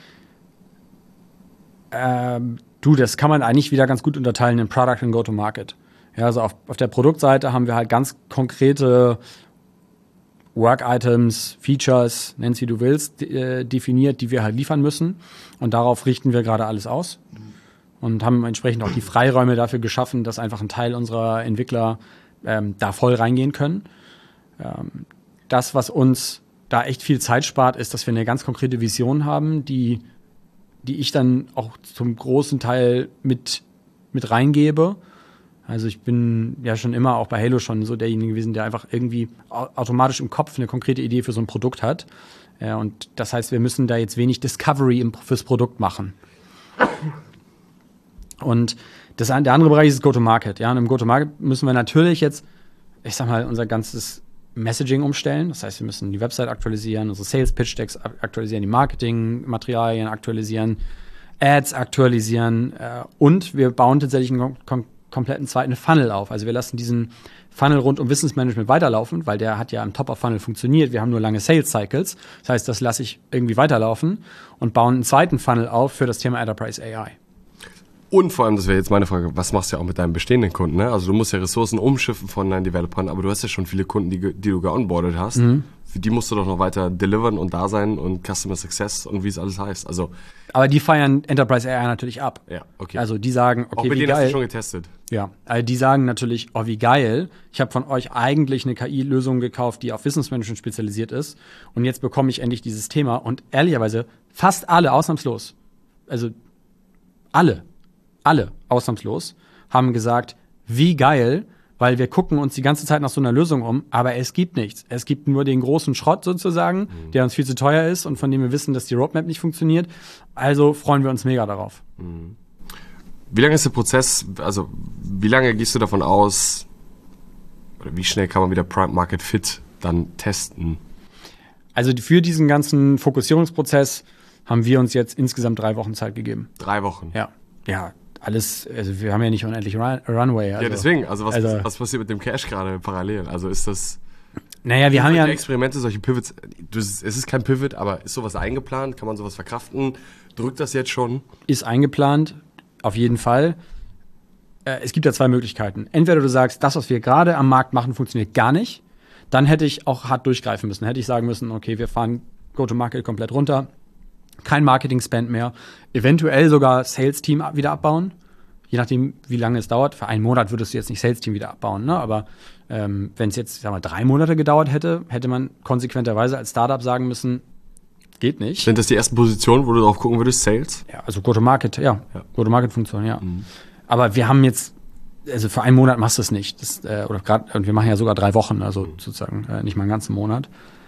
Das kann man eigentlich wieder ganz gut unterteilen in Product und Go-to-Market. Ja, also auf der Produktseite haben wir halt ganz konkrete Work-Items, Features, nenn's wie du willst, definiert, die wir halt liefern müssen. Und darauf richten wir gerade alles aus. Und haben entsprechend auch die Freiräume dafür geschaffen, dass einfach ein Teil unserer Entwickler da voll reingehen können. Das, was uns da echt viel Zeit spart, ist, dass wir eine ganz konkrete Vision haben, die ich dann auch zum großen Teil mit reingebe. Also ich bin ja schon immer auch bei Halo schon so derjenige gewesen, der einfach irgendwie automatisch im Kopf eine konkrete Idee für so ein Produkt hat. Und das heißt, wir müssen da jetzt wenig Discovery fürs Produkt machen. Und der andere Bereich ist Go-to-Market. Ja? Und im Go-to-Market müssen wir natürlich jetzt, ich sag mal, unser ganzes Messaging umstellen. Das heißt, wir müssen die Website aktualisieren, unsere Sales-Pitch-Decks aktualisieren, die Marketing-Materialien aktualisieren, Ads aktualisieren und wir bauen tatsächlich einen kompletten zweiten Funnel auf. Also wir lassen diesen Funnel rund um Wissensmanagement weiterlaufen, weil der hat ja im Top-of-Funnel funktioniert. Wir haben nur lange Sales-Cycles. Das heißt, das lasse ich irgendwie weiterlaufen und bauen einen zweiten Funnel auf für das Thema Enterprise AI. Und vor allem, das wäre jetzt meine Frage, was machst du ja auch mit deinen bestehenden Kunden? Ne? Also du musst ja Ressourcen umschiffen von deinen Developern, aber du hast ja schon viele Kunden, die du geonboardet hast. Für die musst du doch noch weiter delivern und da sein und Customer Success und wie es alles heißt. Also, aber die feiern Enterprise AI natürlich ab. Ja, okay. Also die sagen, okay, auch mit wie denen geil. hast du schon getestet. Ja, also die sagen natürlich, oh, wie geil. Ich habe von euch eigentlich eine KI-Lösung gekauft, die auf Wissensmanagement spezialisiert ist. Und jetzt bekomme ich endlich dieses Thema. Und ehrlicherweise, fast alle, ausnahmslos, also alle ausnahmslos, haben gesagt, wie geil, weil wir gucken uns die ganze Zeit nach so einer Lösung um, aber es gibt nichts. Es gibt nur den großen Schrott sozusagen, der uns viel zu teuer ist und von dem wir wissen, dass die Roadmap nicht funktioniert. Also freuen wir uns mega darauf. Wie lange ist der Prozess, also wie lange gehst du davon aus, oder wie schnell kann man wieder Prime Market Fit dann testen? Also für diesen ganzen Fokussierungsprozess haben wir uns jetzt insgesamt 3 Wochen Zeit gegeben. 3 Wochen? Ja, alles, also wir haben ja nicht unendlich Runway. Also, ja, deswegen, was passiert mit dem Cash gerade parallel? Also ist das... Naja, wir haben ja... Experimente, solche Pivots, es ist kein Pivot, aber ist sowas eingeplant? Kann man sowas verkraften? Drückt das jetzt schon? Ist eingeplant, auf jeden Fall. Es gibt ja 2 Möglichkeiten. Entweder du sagst, das, was wir gerade am Markt machen, funktioniert gar nicht. Dann hätte ich auch hart durchgreifen müssen. Hätte ich sagen müssen, okay, wir fahren Go-to-Market komplett runter. Kein Marketing-Spend mehr, eventuell sogar Sales-Team wieder abbauen, je nachdem, wie lange es dauert. Für einen Monat würdest du jetzt nicht Sales-Team wieder abbauen, ne? Aber wenn es jetzt, 3 Monate gedauert hätte, hätte man konsequenterweise als Startup sagen müssen, geht nicht. Sind das die ersten Positionen, wo du drauf gucken würdest, Sales? Ja, also Go-to-Market, Go-to-Market-Funktion, ja. Aber wir haben jetzt, also für einen Monat machst du es nicht. Und wir machen ja sogar 3 Wochen, also sozusagen nicht mal einen ganzen Monat.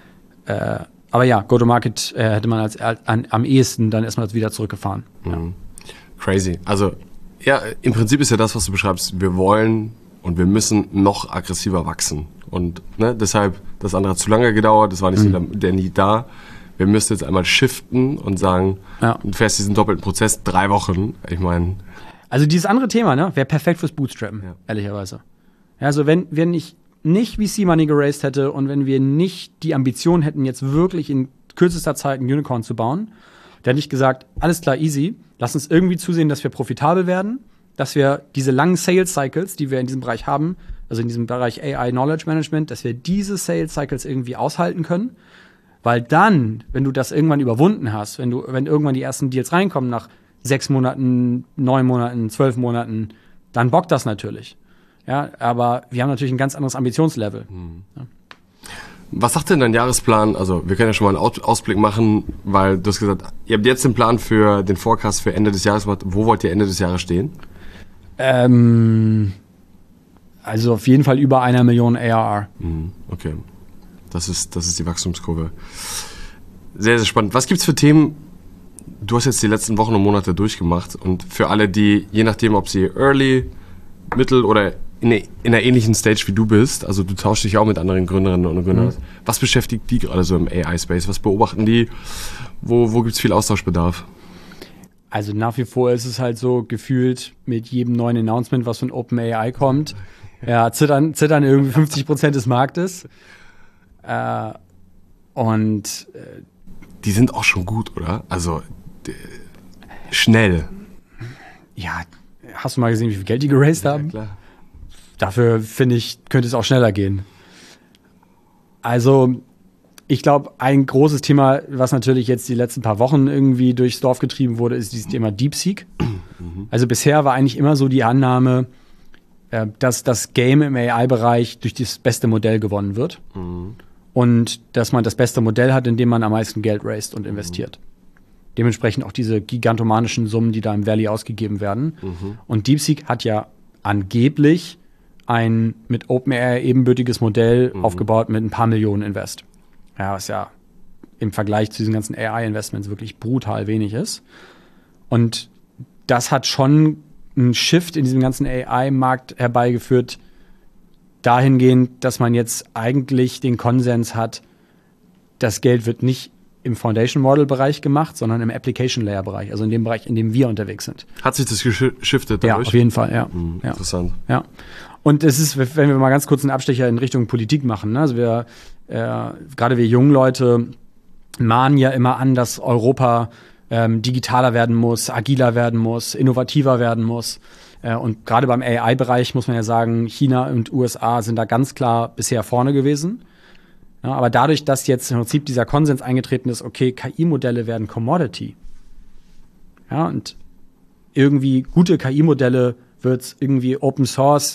Aber ja, Go-to-Market hätte man am ehesten dann erstmal wieder zurückgefahren. Ja. Crazy. Also, ja, im Prinzip ist ja das, was du beschreibst, wir wollen und wir müssen noch aggressiver wachsen. Und deshalb, das andere hat zu lange gedauert, das war nicht so der Need da. Wir müssen jetzt einmal shiften und sagen, du fährst diesen doppelten Prozess 3 Wochen. Ich meine... Also dieses andere Thema, wäre perfekt fürs Bootstrappen, ehrlicherweise. Ja, also wenn ich nicht VC-Money geraced hätte und wenn wir nicht die Ambition hätten, jetzt wirklich in kürzester Zeit ein Unicorn zu bauen, dann hätte ich gesagt, alles klar, easy, lass uns irgendwie zusehen, dass wir profitabel werden, dass wir diese langen Sales-Cycles, die wir in diesem Bereich haben, also in diesem Bereich AI Knowledge Management, dass wir diese Sales-Cycles irgendwie aushalten können, weil dann, wenn du das irgendwann überwunden hast, wenn irgendwann die ersten Deals reinkommen nach 6 Monaten, 9 Monaten, 12 Monaten, dann bockt das natürlich. Ja, aber wir haben natürlich ein ganz anderes Ambitionslevel. Ja. Was sagt denn dein Jahresplan? Also wir können ja schon mal einen Ausblick machen, weil du hast gesagt, ihr habt jetzt den Plan für den Forecast für Ende des Jahres. Wo wollt ihr Ende des Jahres stehen? Also auf jeden Fall über 1 Million ARR. Okay, das ist die Wachstumskurve. Sehr, sehr spannend. Was gibt's für Themen? Du hast jetzt die letzten Wochen und Monate durchgemacht und für alle, die, je nachdem, ob sie Early, Mittel oder in einer ähnlichen Stage wie du bist, also du tauschst dich auch mit anderen Gründerinnen und Gründern. Was beschäftigt die gerade so im AI-Space? Was beobachten die? Wo gibt es viel Austauschbedarf? Also nach wie vor ist es halt so gefühlt mit jedem neuen Announcement, was von OpenAI kommt, zittern irgendwie 50% des Marktes. Die sind auch schon gut, oder? Also schnell. Ja, hast du mal gesehen, wie viel Geld die geraced haben? Ja, klar. Dafür, finde ich, könnte es auch schneller gehen. Also, ich glaube, ein großes Thema, was natürlich jetzt die letzten paar Wochen irgendwie durchs Dorf getrieben wurde, ist dieses Thema DeepSeek. Also bisher war eigentlich immer so die Annahme, dass das Game im AI-Bereich durch das beste Modell gewonnen wird. Und dass man das beste Modell hat, in dem man am meisten Geld raised und investiert. Dementsprechend auch diese gigantomanischen Summen, die da im Valley ausgegeben werden. Und DeepSeek hat ja angeblich ein mit OpenAI ebenbürtiges Modell aufgebaut mit ein paar Millionen Invest. Ja, was ja im Vergleich zu diesen ganzen AI-Investments wirklich brutal wenig ist. Und das hat schon einen Shift in diesem ganzen AI-Markt herbeigeführt, dahingehend, dass man jetzt eigentlich den Konsens hat, das Geld wird nicht im Foundation-Model-Bereich gemacht, sondern im Application-Layer-Bereich, also in dem Bereich, in dem wir unterwegs sind. Hat sich das geschiftet dadurch? Ja, auf jeden Fall, ja. Interessant. Ja. Und es ist, wenn wir mal ganz kurz einen Abstecher in Richtung Politik machen, ne? Also wir, gerade wir jungen Leute mahnen ja immer an, dass Europa digitaler werden muss, agiler werden muss, innovativer werden muss. Und gerade beim AI-Bereich muss man ja sagen, China und USA sind da ganz klar bisher vorne gewesen. Ja, aber dadurch, dass jetzt im Prinzip dieser Konsens eingetreten ist, okay, KI-Modelle werden Commodity. Ja, und irgendwie gute KI-Modelle wird es irgendwie Open Source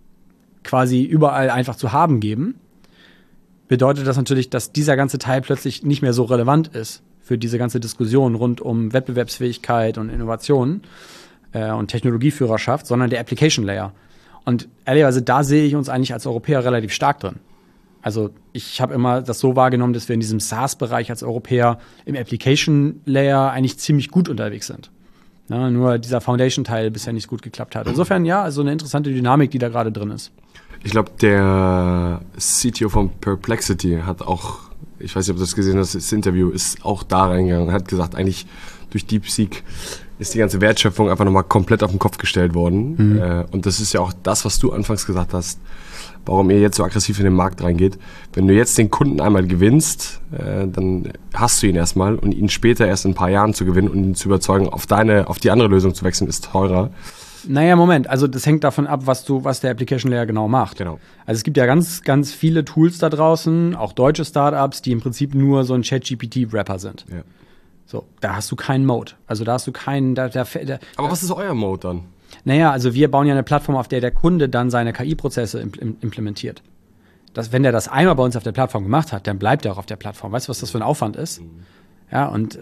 quasi überall einfach zu haben geben, bedeutet das natürlich, dass dieser ganze Teil plötzlich nicht mehr so relevant ist für diese ganze Diskussion rund um Wettbewerbsfähigkeit und Innovation und Technologieführerschaft, sondern der Application Layer. Und ehrlicherweise, da sehe ich uns eigentlich als Europäer relativ stark drin. Also ich habe immer das so wahrgenommen, dass wir in diesem SaaS-Bereich als Europäer im Application Layer eigentlich ziemlich gut unterwegs sind. Ja, nur dieser Foundation-Teil bisher nicht gut geklappt hat. Insofern ja, also eine interessante Dynamik, die da gerade drin ist. Ich glaube, der CTO von Perplexity hat auch, ich weiß nicht, ob du das gesehen hast, das Interview ist auch da reingegangen, hat gesagt, eigentlich durch DeepSeek ist die ganze Wertschöpfung einfach nochmal komplett auf den Kopf gestellt worden. Und das ist ja auch das, was du anfangs gesagt hast, warum ihr jetzt so aggressiv in den Markt reingeht. Wenn du jetzt den Kunden einmal gewinnst, dann hast du ihn erstmal und ihn später erst in ein paar Jahren zu gewinnen und ihn zu überzeugen, auf die andere Lösung zu wechseln, ist teurer. Naja, Moment, also das hängt davon ab, was der Application Layer genau macht. Genau. Also es gibt ja ganz, ganz viele Tools da draußen, auch deutsche Startups, die im Prinzip nur so ein ChatGPT-Wrapper sind. Ja. So, da hast du keinen Mode. Also da hast du keinen. Aber was ist euer Mode dann? Naja, also wir bauen ja eine Plattform, auf der Kunde dann seine KI-Prozesse implementiert. Wenn der das einmal bei uns auf der Plattform gemacht hat, dann bleibt er auch auf der Plattform. Weißt du, was das für ein Aufwand ist? Ja, und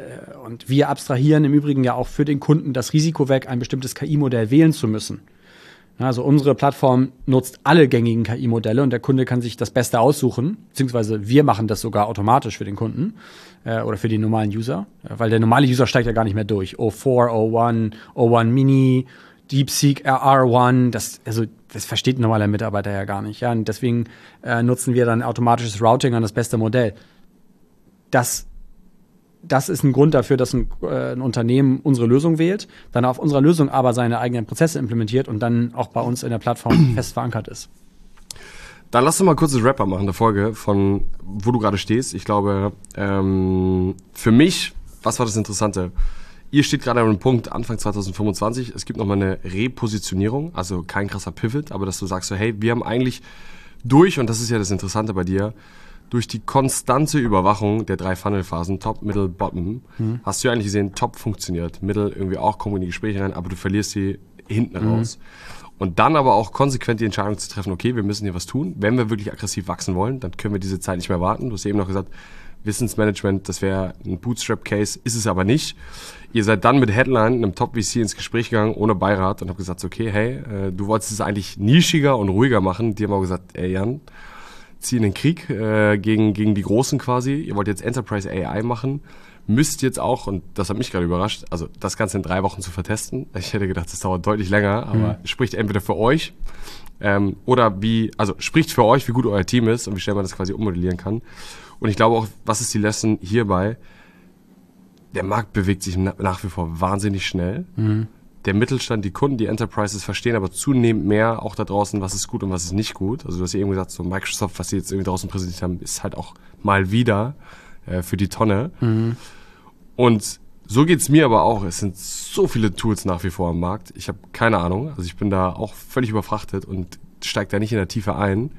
wir abstrahieren im Übrigen ja auch für den Kunden das Risiko weg, ein bestimmtes KI-Modell wählen zu müssen. Ja, also unsere Plattform nutzt alle gängigen KI-Modelle und der Kunde kann sich das Beste aussuchen, beziehungsweise wir machen das sogar automatisch für den Kunden oder für den normalen User, weil der normale User steigt ja gar nicht mehr durch. O4, O1, O1 Mini, DeepSeek R1, das versteht ein normaler Mitarbeiter ja gar nicht. Ja? Und deswegen nutzen wir dann automatisches Routing an das beste Modell. Das ist ein Grund dafür, dass ein Unternehmen unsere Lösung wählt, dann auf unserer Lösung aber seine eigenen Prozesse implementiert und dann auch bei uns in der Plattform fest verankert ist. Dann lass uns mal kurz das Wrap-up machen der Folge, von wo du gerade stehst. Ich glaube, für mich, was war das Interessante? Ihr steht gerade an einem Punkt, Anfang 2025, es gibt nochmal eine Repositionierung, also kein krasser Pivot, aber dass du sagst so, hey, wir haben eigentlich und das ist ja das Interessante bei dir, durch die konstante Überwachung der 3 Funnel-Phasen, Top, Middle, Bottom, hast du ja eigentlich gesehen, Top funktioniert, Middle irgendwie auch, kommen in die Gespräche rein, aber du verlierst sie hinten raus. Und dann aber auch konsequent die Entscheidung zu treffen, okay, wir müssen hier was tun. Wenn wir wirklich aggressiv wachsen wollen, dann können wir diese Zeit nicht mehr warten. Du hast eben noch gesagt, Wissensmanagement, das wäre ein Bootstrap-Case, ist es aber nicht. Ihr seid dann mit Headline, einem Top-VC ins Gespräch gegangen, ohne Beirat und habt gesagt, okay, hey, du wolltest es eigentlich nischiger und ruhiger machen. Die haben auch gesagt, ey Jan, zieh in den Krieg gegen die Großen quasi. Ihr wollt jetzt Enterprise AI machen. Müsst jetzt auch, und das hat mich gerade überrascht, also das Ganze in 3 Wochen zu vertesten. Ich hätte gedacht, das dauert deutlich länger, aber spricht entweder für euch oder spricht für euch, wie gut euer Team ist und wie schnell man das quasi ummodellieren kann. Und ich glaube auch, was ist die Lesson hierbei? Der Markt bewegt sich nach wie vor wahnsinnig schnell. Der Mittelstand, die Kunden, die Enterprises verstehen aber zunehmend mehr auch da draußen, was ist gut und was ist nicht gut. Also du hast ja eben gesagt, so Microsoft, was sie jetzt irgendwie draußen präsentiert haben, ist halt auch mal wieder für die Tonne. Und so geht's mir aber auch. Es sind so viele Tools nach wie vor am Markt. Ich habe keine Ahnung. Also ich bin da auch völlig überfrachtet und steige da nicht in der Tiefe ein.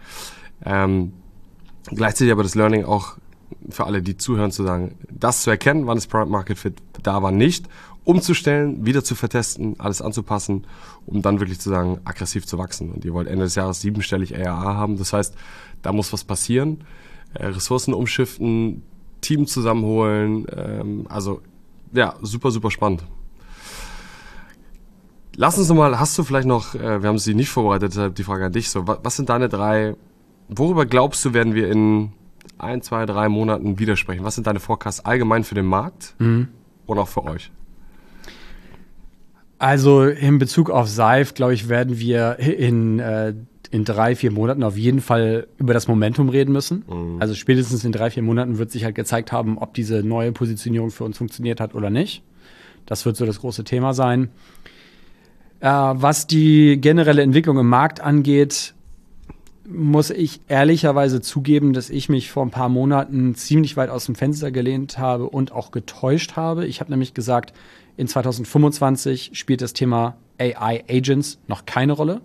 Gleichzeitig aber das Learning auch für alle, die zuhören, zu sagen, das zu erkennen, wann das Product Market Fit da war, nicht, umzustellen, wieder zu vertesten, alles anzupassen, um dann wirklich zu sagen, aggressiv zu wachsen. Und ihr wollt Ende des Jahres 7-stellig ARR haben. Das heißt, da muss was passieren. Ressourcen umschiften, Team zusammenholen. Ja, super, super spannend. Lass uns nochmal, hast du vielleicht noch, wir haben sie nicht vorbereitet, deshalb die Frage an dich, so, was sind deine 3, worüber glaubst du, werden wir in 1, 2, 3 Monaten widersprechen? Was sind deine Forecasts allgemein für den Markt und auch für euch? Also in Bezug auf Seif, glaube ich, werden wir in 3-4 Monaten auf jeden Fall über das Momentum reden müssen. Also spätestens in 3-4 Monaten wird sich halt gezeigt haben, ob diese neue Positionierung für uns funktioniert hat oder nicht. Das wird so das große Thema sein. Was die generelle Entwicklung im Markt angeht, muss ich ehrlicherweise zugeben, dass ich mich vor ein paar Monaten ziemlich weit aus dem Fenster gelehnt habe und auch getäuscht habe. Ich habe nämlich gesagt, in 2025 spielt das Thema AI-Agents noch keine Rolle,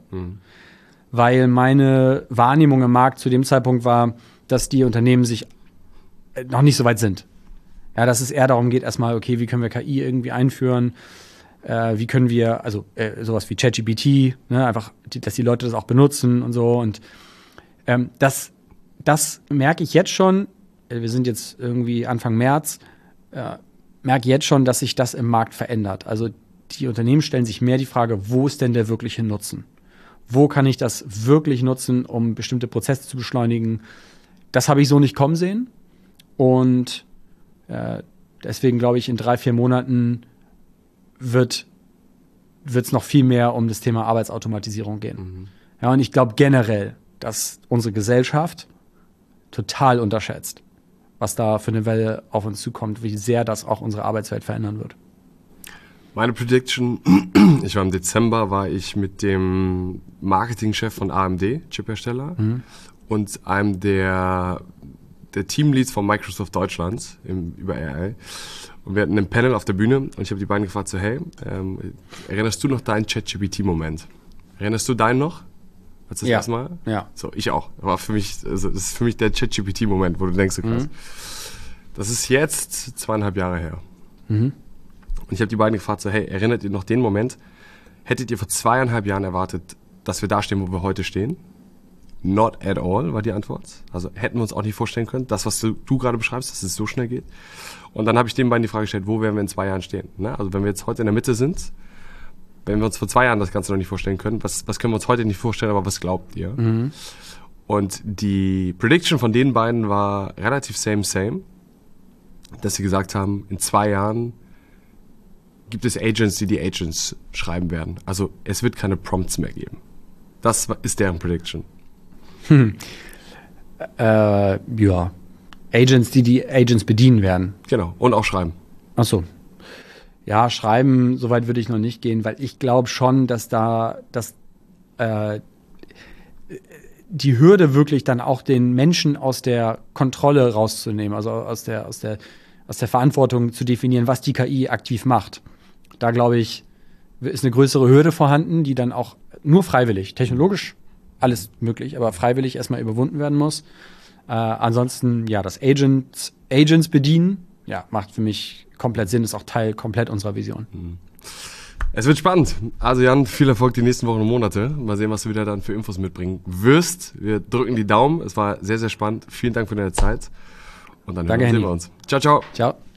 weil meine Wahrnehmung im Markt zu dem Zeitpunkt war, dass die Unternehmen sich noch nicht so weit sind. Ja, dass es eher darum geht, erstmal, okay, wie können wir KI irgendwie einführen? Wie können wir, also sowas wie ChatGPT, ne, einfach, dass die Leute das auch benutzen und so. Und das merke ich jetzt schon, wir sind jetzt irgendwie Anfang März, merke jetzt schon, dass sich das im Markt verändert. Also die Unternehmen stellen sich mehr die Frage, wo ist denn der wirkliche Nutzen? Wo kann ich das wirklich nutzen, um bestimmte Prozesse zu beschleunigen? Das habe ich so nicht kommen sehen. Und deswegen glaube ich, in 3-4 Monaten wird es noch viel mehr um das Thema Arbeitsautomatisierung gehen. Ja, und ich glaube generell, dass unsere Gesellschaft total unterschätzt, was da für eine Welle auf uns zukommt, wie sehr das auch unsere Arbeitswelt verändern wird. Meine Prediction, im Dezember war ich mit dem Marketingchef von AMD, Chiphersteller, und einem der Teamleads von Microsoft Deutschland über AI. Und wir hatten ein Panel auf der Bühne und ich habe die beiden gefragt, so hey, erinnerst du noch deinen ChatGPT-Moment? Erinnerst du deinen noch? Als das erste Mal? Ja. So, ich auch. Aber für mich, also das ist für mich der ChatGPT-Moment, wo du denkst, so krass. Das ist jetzt 2,5 Jahre her. Und ich habe die beiden gefragt, so hey, erinnert ihr noch den Moment? Hättet ihr vor 2,5 Jahren erwartet, dass wir da stehen, wo wir heute stehen? Not at all, war die Antwort. Also hätten wir uns auch nicht vorstellen können, das, was du gerade beschreibst, dass es so schnell geht. Und dann habe ich den beiden die Frage gestellt, wo werden wir in 2 Jahren stehen? Ne? Also wenn wir jetzt heute in der Mitte sind, wenn wir uns vor 2 Jahren das Ganze noch nicht vorstellen können, was können wir uns heute nicht vorstellen, aber was glaubt ihr? Und die Prediction von den beiden war relativ same, dass sie gesagt haben, in 2 Jahren gibt es Agents, die Agents schreiben werden. Also es wird keine Prompts mehr geben. Das ist deren Prediction. Ja. Agents, die Agents bedienen werden. Genau, und auch schreiben. Ach so. Ja, schreiben, soweit würde ich noch nicht gehen, weil ich glaube schon, dass die Hürde wirklich dann auch den Menschen aus der Kontrolle rauszunehmen, also aus der Verantwortung zu definieren, was die KI aktiv macht. Da glaube ich, ist eine größere Hürde vorhanden, die dann auch nur freiwillig, technologisch alles möglich, aber freiwillig erstmal überwunden werden muss. Ansonsten, ja, das Agents bedienen, ja, macht für mich komplett Sinn, ist auch Teil komplett unserer Vision. Es wird spannend. Also Jan, viel Erfolg die nächsten Wochen und Monate. Mal sehen, was du wieder dann für Infos mitbringen wirst. Wir drücken die Daumen. Es war sehr, sehr spannend. Vielen Dank für deine Zeit. Und dann sehen wir uns. Ciao, ciao. Ciao.